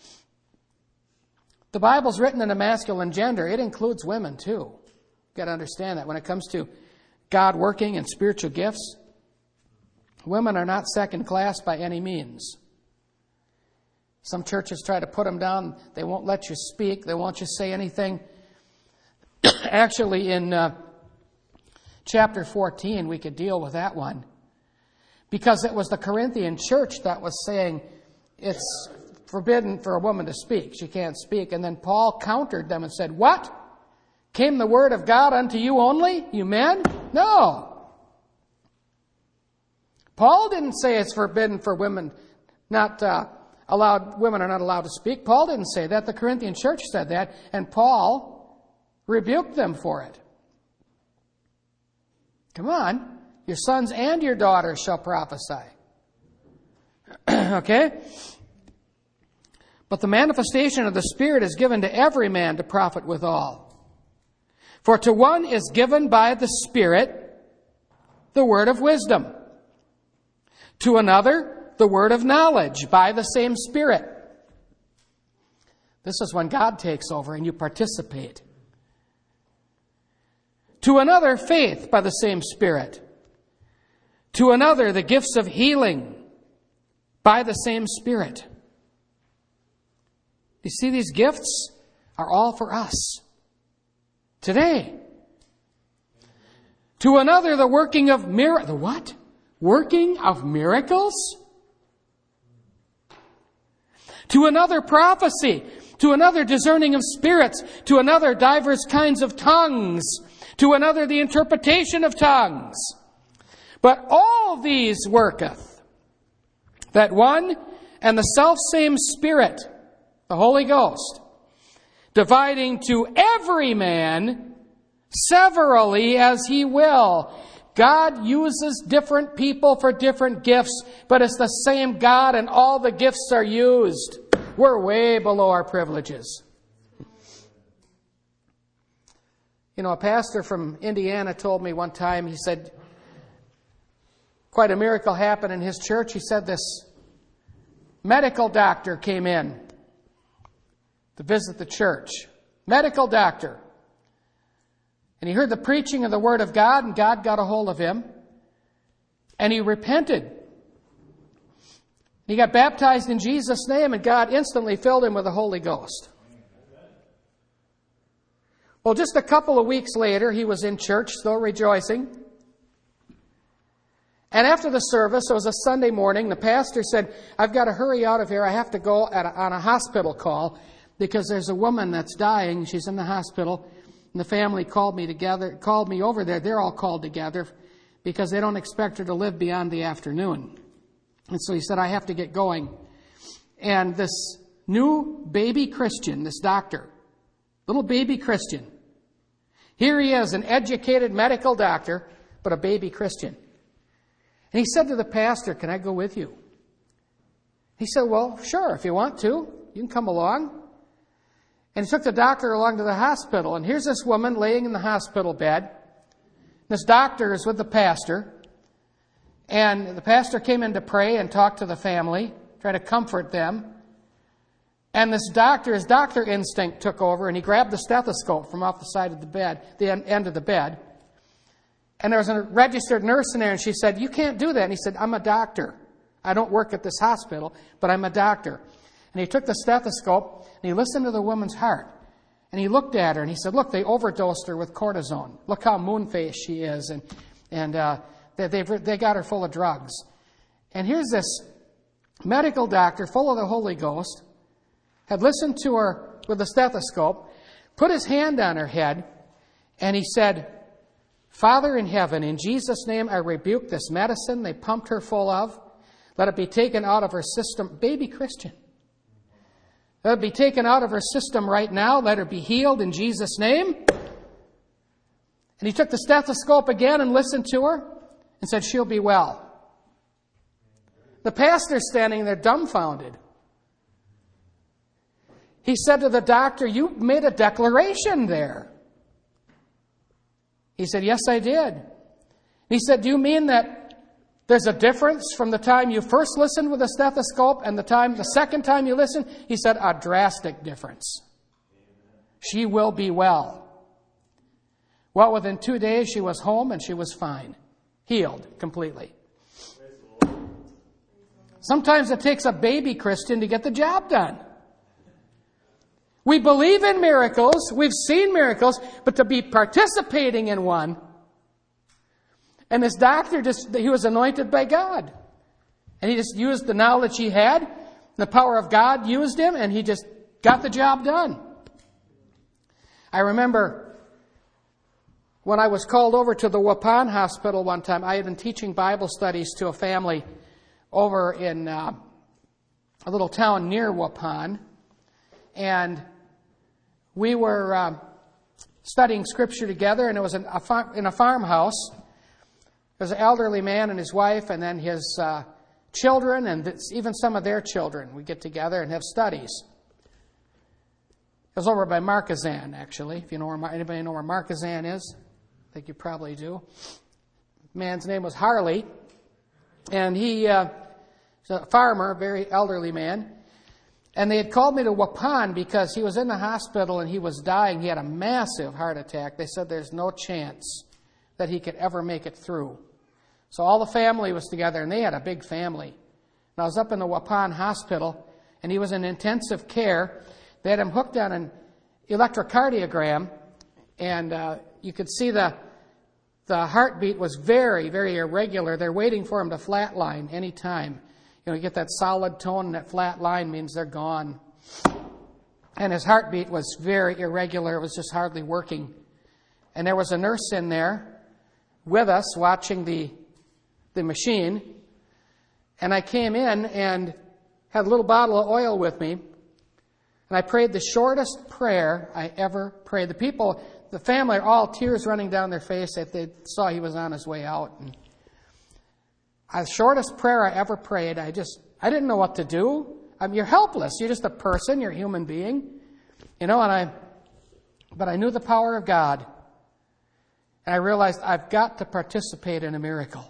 The Bible's written in a masculine gender. It includes women too. You've got to understand that when it comes to God working and spiritual gifts, women are not second class by any means. Some churches try to put them down. They won't let you speak. They won't let you say anything. Actually, in uh, chapter fourteen, we could deal with that one. Because it was the Corinthian church that was saying it's forbidden for a woman to speak. She can't speak. And then Paul countered them and said, what? Came the word of God unto you only, you men? No. Paul didn't say it's forbidden for women not uh, allowed, women are not allowed to speak. Paul didn't say that. The Corinthian church said that. And Paul rebuked them for it. Come on. Your sons and your daughters shall prophesy. Okay? But the manifestation of the Spirit is given to every man to profit withal. For to one is given by the Spirit the word of wisdom. To another, the word of knowledge by the same Spirit. This is when God takes over and you participate. To another, faith by the same Spirit. To another, the gifts of healing by the same Spirit. You see, these gifts are all for us today. To another, the working of miracles. The what? Working of miracles? To another, prophecy. To another, discerning of spirits. To another, divers kinds of tongues. To another, the interpretation of tongues. But all these worketh that one and the selfsame Spirit, the Holy Ghost, dividing to every man severally as He will. God uses different people for different gifts, but it's the same God and all the gifts are used. We're way below our privileges. You know, a pastor from Indiana told me one time, he said, quite a miracle happened in his church. He said this medical doctor came in to visit the church. Medical doctor. And he heard the preaching of the Word of God, and God got a hold of him. And he repented. He got baptized in Jesus' name, and God instantly filled him with the Holy Ghost. Well, just a couple of weeks later, he was in church, still rejoicing. And after the service, it was a Sunday morning, the pastor said, I've got to hurry out of here. I have to go at a, on a hospital call because there's a woman that's dying. She's in the hospital. And the family called me together, called me over there. They're all called together because they don't expect her to live beyond the afternoon. And so he said, I have to get going. And this new baby Christian, this doctor, little baby Christian, here he is, an educated medical doctor, but a baby Christian. And he said to the pastor, can I go with you? He said, well, sure, if you want to. You can come along. And he took the doctor along to the hospital. And here's this woman laying in the hospital bed. This doctor is with the pastor. And the pastor came in to pray and talk to the family, try to comfort them. And this doctor, his doctor instinct took over, and he grabbed the stethoscope from off the side of the bed, the end of the bed. And there was a registered nurse in there, and she said, you can't do that. And he said, I'm a doctor. I don't work at this hospital, but I'm a doctor. And he took the stethoscope, and he listened to the woman's heart. And he looked at her, and he said, look, they overdosed her with cortisone. Look how moon-faced she is. And and uh, they, they've, they got her full of drugs. And here's this medical doctor full of the Holy Ghost, had listened to her with the stethoscope, put his hand on her head, and he said, Father in heaven, in Jesus' name, I rebuke this medicine they pumped her full of. Let it be taken out of her system. Baby Christian. Let it be taken out of her system right now. Let her be healed in Jesus' name. And he took the stethoscope again and listened to her and said, she'll be well. The pastor's standing there dumbfounded. He said to the doctor, you made a declaration there. He said, yes, I did. He said, do you mean that there's a difference from the time you first listened with a stethoscope and the time, the second time you listened? He said, a drastic difference. She will be well. Well, within two days, she was home and she was fine. Healed completely. Sometimes it takes a baby Christian to get the job done. We believe in miracles, we've seen miracles, but to be participating in one. And this doctor, just he was anointed by God. And he just used the knowledge he had, the power of God used him, and he just got the job done. I remember when I was called over to the Waupun Hospital one time, I had been teaching Bible studies to a family over in uh, a little town near Waupun. And we were uh, studying Scripture together, and it was in a, far- in a farmhouse. There was an elderly man and his wife, and then his uh, children, and th- even some of their children. We get together and have studies. It was over by Markazan, actually. If you know where Mar- anybody know where Markazan is, I think you probably do. The man's name was Harley, and he uh, was a farmer, a very elderly man. And they had called me to Waupun because he was in the hospital and he was dying. He had a massive heart attack. They said there's no chance that he could ever make it through. So all the family was together, and they had a big family. And I was up in the Waupun hospital, and he was in intensive care. They had him hooked on an electrocardiogram, and uh, you could see the the heartbeat was very, very irregular. They're waiting for him to flatline any time. You know, you get that solid tone, and that flat line means they're gone. And his heartbeat was very irregular. It was just hardly working. And there was a nurse in there with us watching the the machine. And I came in and had a little bottle of oil with me. And I prayed the shortest prayer I ever prayed. The people, the family, are all tears running down their face that they saw he was on his way out. And the shortest prayer I ever prayed, I just, I didn't know what to do. I mean, you're helpless. You're just a person. You're a human being. You know, and I, but I knew the power of God. And I realized I've got to participate in a miracle.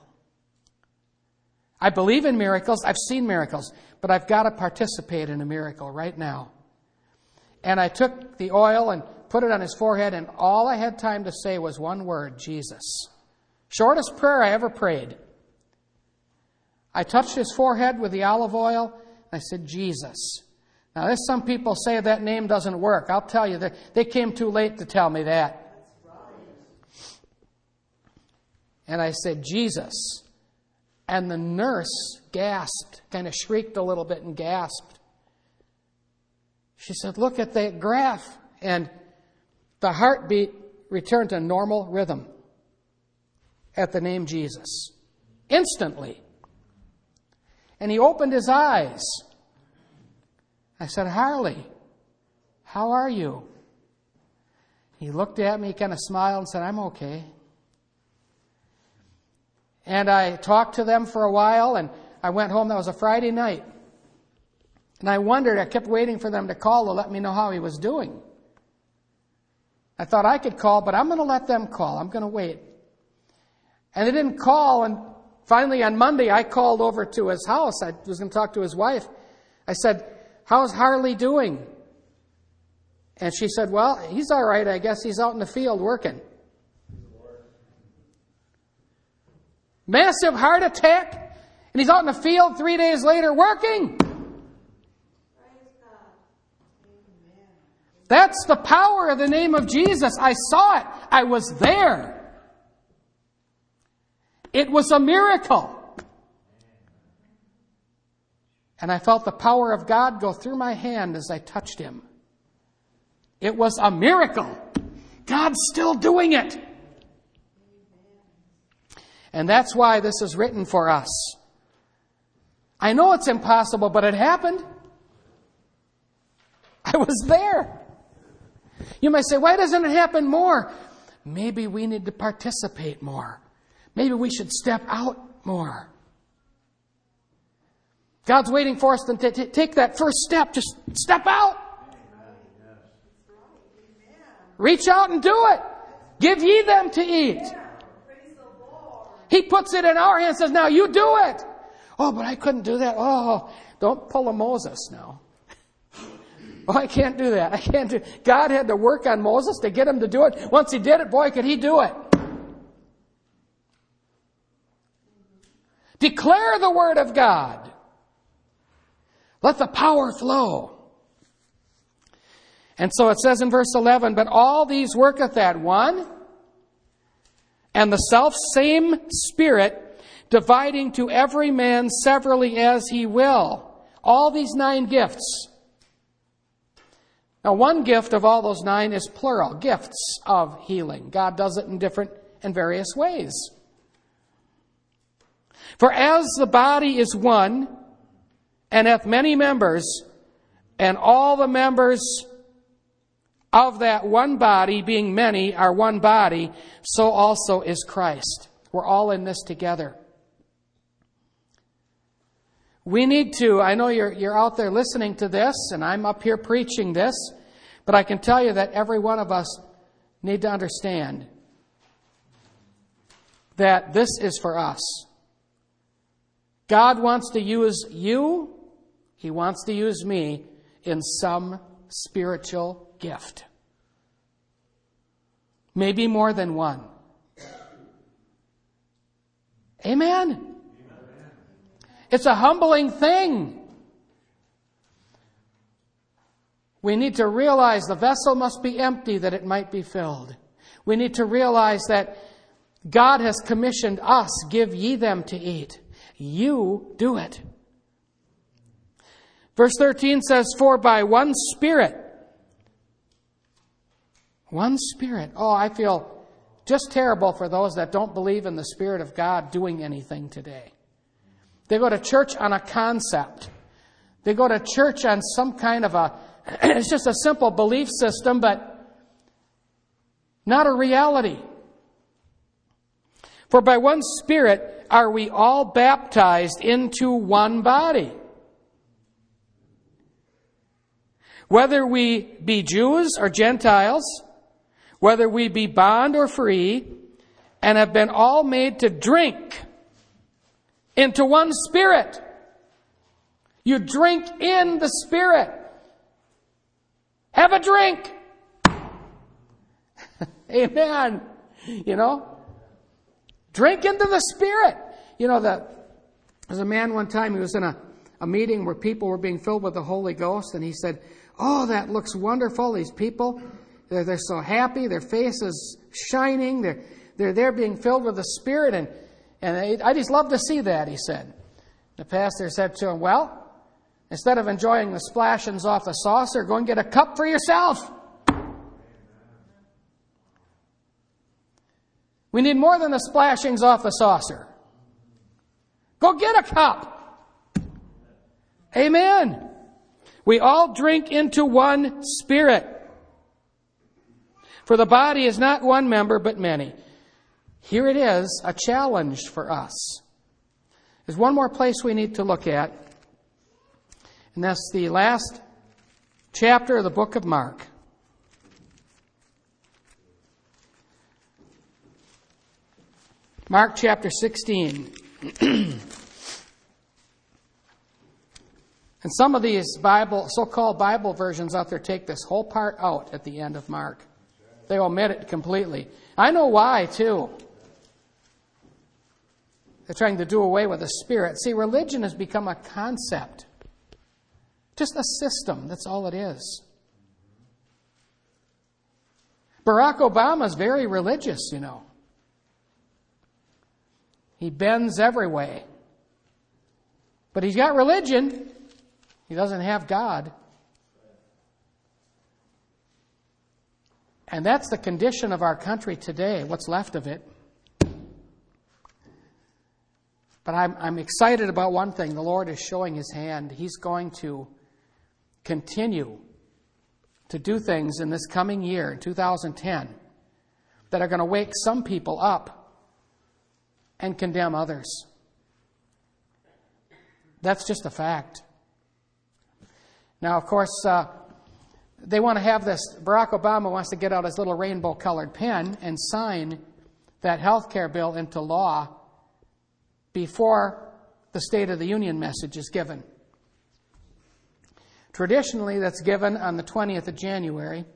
I believe in miracles. I've seen miracles. But I've got to participate in a miracle right now. And I took the oil and put it on his forehead, and all I had time to say was one word, Jesus. Shortest prayer I ever prayed. I touched his forehead with the olive oil, and I said, Jesus. Now, there's some people say that name doesn't work. I'll tell you, they came too late to tell me that. And I said, Jesus. And the nurse gasped, kind of shrieked a little bit and gasped. She said, look at the graph. And the heartbeat returned to normal rhythm at the name Jesus. Instantly. And he opened his eyes. I said, Harley, how are you? He looked at me, kind of smiled and said, I'm okay. And I talked to them for a while, and I went home. That was a Friday night. And I wondered, I kept waiting for them to call to let me know how he was doing. I thought I could call, but I'm going to let them call. I'm going to wait. And they didn't call, and finally on Monday I called over to his house. I was going to talk to his wife. I said, how's Harley doing? And she said, well, he's all right. I guess he's out in the field working. Massive heart attack, and he's out in the field three days later working. That's the power of the name of Jesus. I saw it. I was there. It was a miracle. And I felt the power of God go through my hand as I touched him. It was a miracle. God's still doing it. And that's why this is written for us. I know it's impossible, but it happened. I was there. You might say, why doesn't it happen more? Maybe we need to participate more. Maybe we should step out more. God's waiting for us to t- t- take that first step. Just step out. Reach out and do it. Give ye them to eat. He puts it in our hands and says, now you do it. Oh, but I couldn't do that. Oh, don't pull a Moses now. Oh, I can't do that. I can't do it. God had to work on Moses to get him to do it. Once he did it, boy, could he do it. Declare the word of God. Let the power flow. And so it says in verse eleven, but all these worketh that one and the self-same Spirit, dividing to every man severally as he will. All these nine gifts. Now, one gift of all those nine is plural, gifts of healing. God does it in different and various ways. For as the body is one, and hath many members, and all the members of that one body, being many, are one body, so also is Christ. We're all in this together. We need to, I know you're, you're out there listening to this, and I'm up here preaching this, but I can tell you that every one of us need to understand that this is for us. God wants to use you, He wants to use me in some spiritual gift. Maybe more than one. Amen? Amen. It's a humbling thing. We need to realize the vessel must be empty that it might be filled. We need to realize that God has commissioned us, give ye them to eat. You do it. Verse thirteen says, for by one Spirit, one Spirit. Oh, I feel just terrible for those that don't believe in the Spirit of God doing anything today. They go to church on a concept. They go to church on some kind of a, it's just a simple belief system, but not a reality. For by one Spirit are we all baptized into one body. Whether we be Jews or Gentiles, whether we be bond or free, and have been all made to drink into one Spirit. You drink in the Spirit. Have a drink. Amen. You know, drink into the Spirit. You know, the, there's a man one time, he was in a, a meeting where people were being filled with the Holy Ghost, and he said, oh, that looks wonderful. These people, they're, they're so happy. Their face is shining. They're, they're there being filled with the Spirit, and, and I, I just love to see that, he said. The pastor said to him, well, instead of enjoying the splashings off the saucer, go and get a cup for yourself. We need more than the splashings off the saucer. Go get a cup. Amen. We all drink into one Spirit. For the body is not one member, but many. Here it is, a challenge for us. There's one more place we need to look at, and that's the last chapter of the book of Mark. Mark chapter sixteen. And some of these Bible, so-called Bible versions out there take this whole part out at the end of Mark. They omit it completely. I know why, too. They're trying to do away with the Spirit. See, religion has become a concept. Just a system. That's all it is. Barack Obama is very religious, you know. He bends every way. But he's got religion. He doesn't have God. And that's the condition of our country today, what's left of it. But I'm, I'm excited about one thing. The Lord is showing His hand. He's going to continue to do things in this coming year, in two thousand ten, that are going to wake some people up and condemn others. That's just a fact. Now, of course, uh, they want to have this. Barack Obama wants to get out his little rainbow-colored pen and sign that health care bill into law before the State of the Union message is given. Traditionally, that's given on the twentieth of January.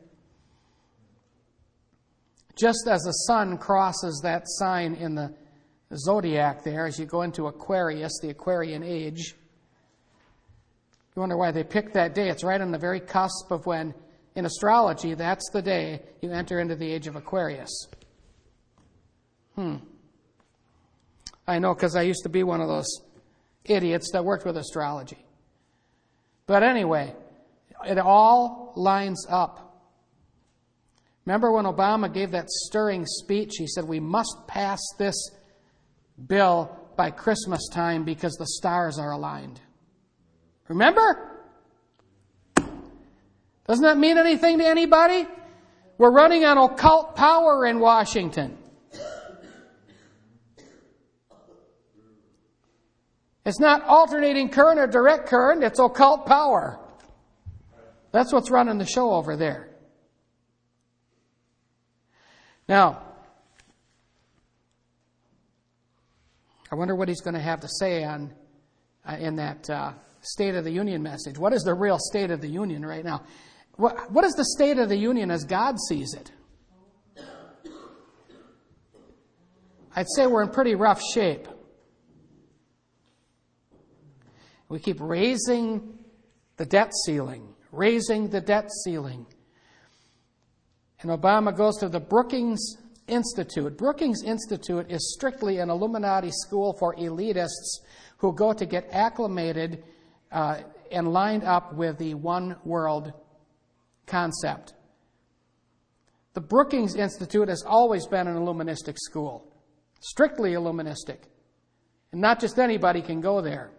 Just as the sun crosses that sign in the zodiac there, as you go into Aquarius, the Aquarian age. You wonder why they picked that day. It's right on the very cusp of when, in astrology, that's the day you enter into the age of Aquarius. Hmm. I know, because I used to be one of those idiots that worked with astrology. But anyway, it all lines up. Remember when Obama gave that stirring speech? He said, we must pass this bill by Christmas time because the stars are aligned. Remember? Doesn't that mean anything to anybody? We're running on occult power in Washington. It's not alternating current or direct current, it's occult power. That's what's running the show over there. Now, I wonder what he's going to have to say on uh, in that uh, State of the Union message. What is the real state of the Union right now? What, what is the State of the Union as God sees it? I'd say we're in pretty rough shape. We keep raising the debt ceiling, raising the debt ceiling. And Obama goes to the Brookings Institute. Brookings Institute is strictly an Illuminati school for elitists who go to get acclimated uh, and lined up with the one world concept. The Brookings Institute has always been an Illuministic school, strictly Illuministic. And not just anybody can go there.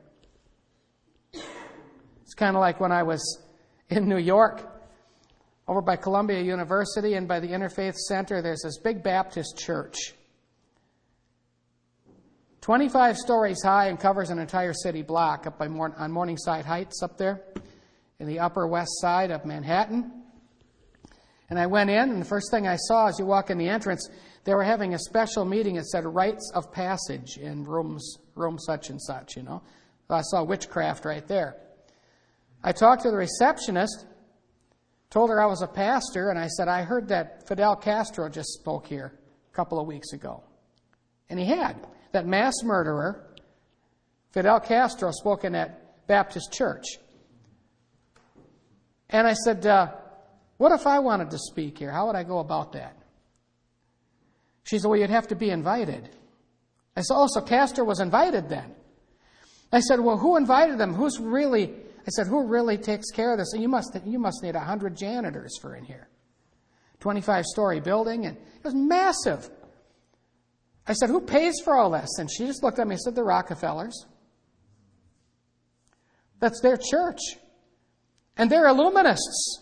It's kind of like when I was in New York, over by Columbia University and by the Interfaith Center, there's this big Baptist church. twenty-five stories high and covers an entire city block up by Morn- on Morningside Heights up there in the upper west side of Manhattan. And I went in, and the first thing I saw as you walk in the entrance, they were having a special meeting that said rites of passage in rooms, room such and such, you know. So I saw witchcraft right there. I talked to the receptionist, Told her I was a pastor, and I said, I heard that Fidel Castro just spoke here a couple of weeks ago. And he had. That mass murderer, Fidel Castro, spoke in that Baptist church. And I said, uh, what if I wanted to speak here? How would I go about that? She said, well, you'd have to be invited. I said, oh, so Castro was invited then. I said, well, who invited them? Who's really... I said, who really takes care of this? And you must you must need one hundred janitors for in here. twenty-five story building, and it was massive. I said, who pays for all this? And she just looked at me and said, the Rockefellers. That's their church. And they're Illuminists.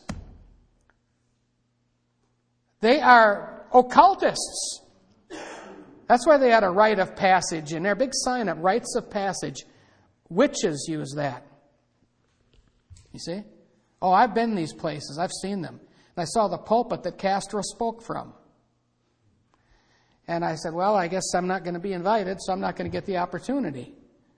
They are occultists. That's why they had a rite of passage in their big sign up, rites of passage. Witches use that. You see? Oh, I've been these places. I've seen them. And I saw the pulpit that Castro spoke from. And I said, well, I guess I'm not going to be invited, so I'm not going to get the opportunity.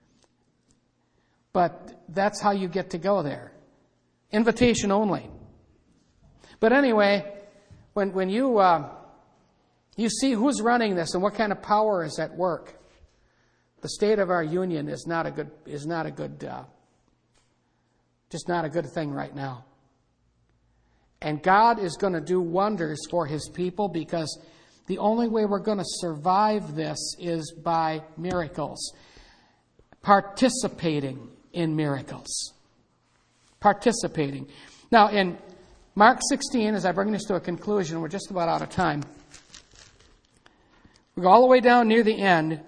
But that's how you get to go there. Invitation only. But anyway, when when you uh, you see who's running this and what kind of power is at work, the state of our union is not a good is not a good uh, just not a good thing right now. And God is going to do wonders for His people, because the only way we're going to survive this is by miracles. Participating in miracles. Participating. Now, in Mark sixteen, as I bring this to a conclusion, we're just about out of time. We go all the way down near the end.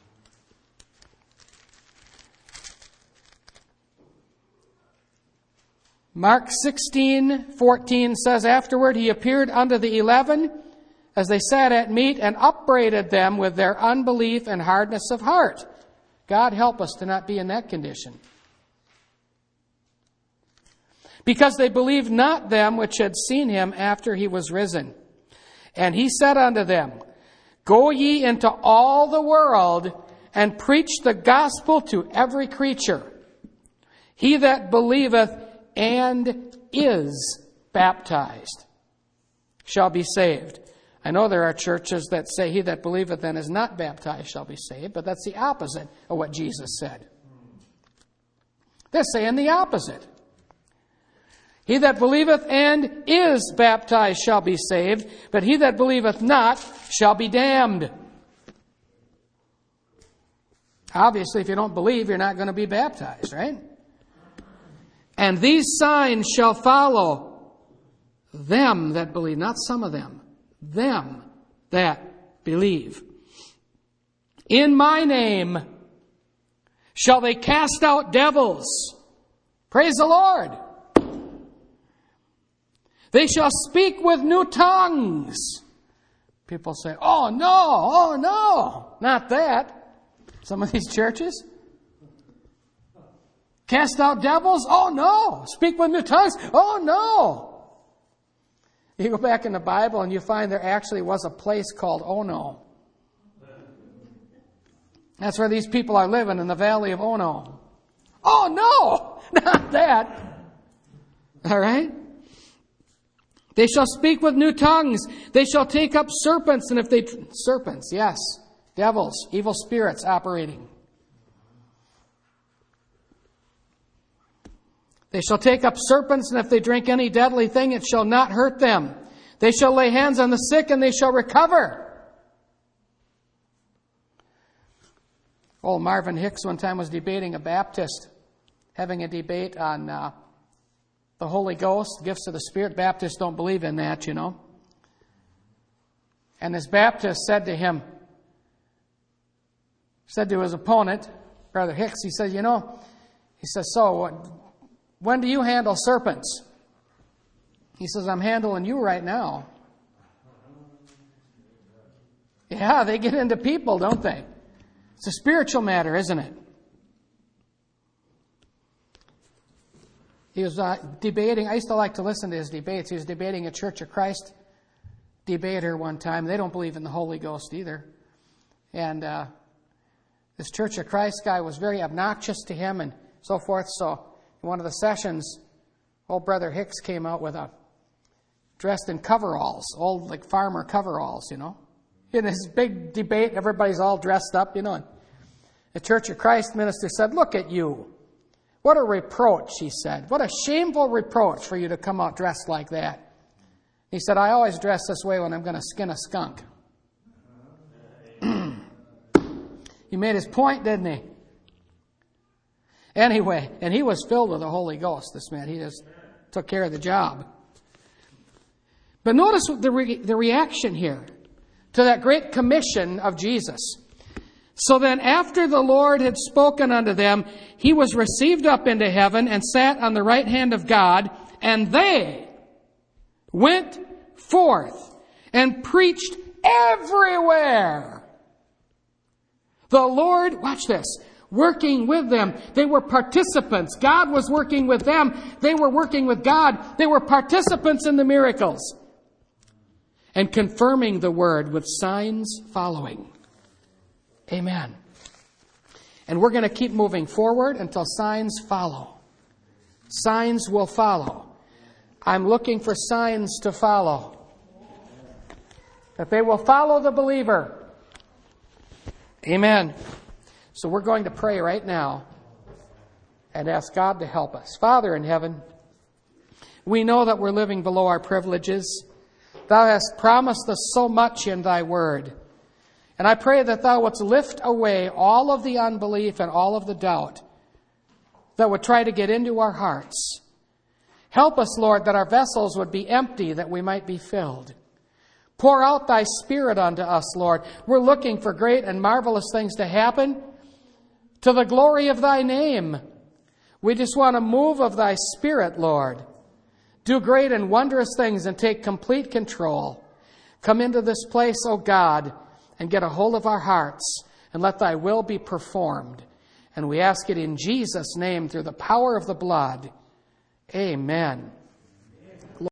Mark sixteen fourteen says, afterward he appeared unto the eleven as they sat at meat, and upbraided them with their unbelief and hardness of heart. God help us to not be in that condition. Because they believed not them which had seen him after he was risen. And he said unto them, go ye into all the world, and preach the gospel to every creature. He that believeth and is baptized shall be saved. I know there are churches that say he that believeth and is not baptized shall be saved, but that's the opposite of what Jesus said. They're saying the opposite. He that believeth and is baptized shall be saved, but he that believeth not shall be damned. Obviously, if you don't believe, you're not going to be baptized, right? And these signs shall follow them that believe, not some of them, them that believe. In my name shall they cast out devils. Praise the Lord. They shall speak with new tongues. People say, oh no, oh no, not that. Some of these churches. Cast out devils? Oh no. Speak with new tongues? Oh no. You go back in the Bible and you find there actually was a place called Ono. That's where these people are living, in the valley of Ono. Oh no, not that. All right? They shall speak with new tongues. They shall take up serpents, and if they... Serpents, yes. Devils, evil spirits operating. They shall take up serpents, and if they drink any deadly thing, it shall not hurt them. They shall lay hands on the sick, and they shall recover. Old Marvin Hicks one time was debating a Baptist, having a debate on uh, the Holy Ghost, gifts of the Spirit. Baptists don't believe in that, you know. And this Baptist said to him, said to his opponent, Brother Hicks, he said, you know, he says, so when do you handle serpents? He says, I'm handling you right now. Yeah, they get into people, don't they? It's a spiritual matter, isn't it? He was uh, debating. I used to like to listen to his debates. He was debating a Church of Christ debater one time. They don't believe in the Holy Ghost either. And uh, this Church of Christ guy was very obnoxious to him and so forth. So in one of the sessions, old Brother Hicks came out with a dressed in coveralls, old like farmer coveralls, you know. In this big debate, everybody's all dressed up, you know. And the Church of Christ minister said, "Look at you. What a reproach," he said. "What a shameful reproach for you to come out dressed like that." He said, "I always dress this way when I'm going to skin a skunk." He made his point, didn't he? Anyway, and he was filled with the Holy Ghost, this man. He just took care of the job. But notice the, re- the reaction here to that great commission of Jesus. "So then after the Lord had spoken unto them, he was received up into heaven and sat on the right hand of God, and they went forth and preached everywhere. The Lord," watch this, "working with them." They were participants. God was working with them. They were working with God. They were participants in the miracles. "And confirming the word with signs following." Amen. And we're going to keep moving forward until signs follow. Signs will follow. I'm looking for signs to follow. That they will follow the believer. Amen. So we're going to pray right now and ask God to help us. Father in heaven, we know that we're living below our privileges. Thou hast promised us so much in thy word. And I pray that thou wouldst lift away all of the unbelief and all of the doubt that would try to get into our hearts. Help us, Lord, that our vessels would be empty, that we might be filled. Pour out thy Spirit unto us, Lord. We're looking for great and marvelous things to happen to the glory of thy name. We just want a move of thy Spirit, Lord. Do great and wondrous things and take complete control. Come into this place, O God, and get a hold of our hearts, and let thy will be performed. And we ask it in Jesus' name through the power of the blood. Amen.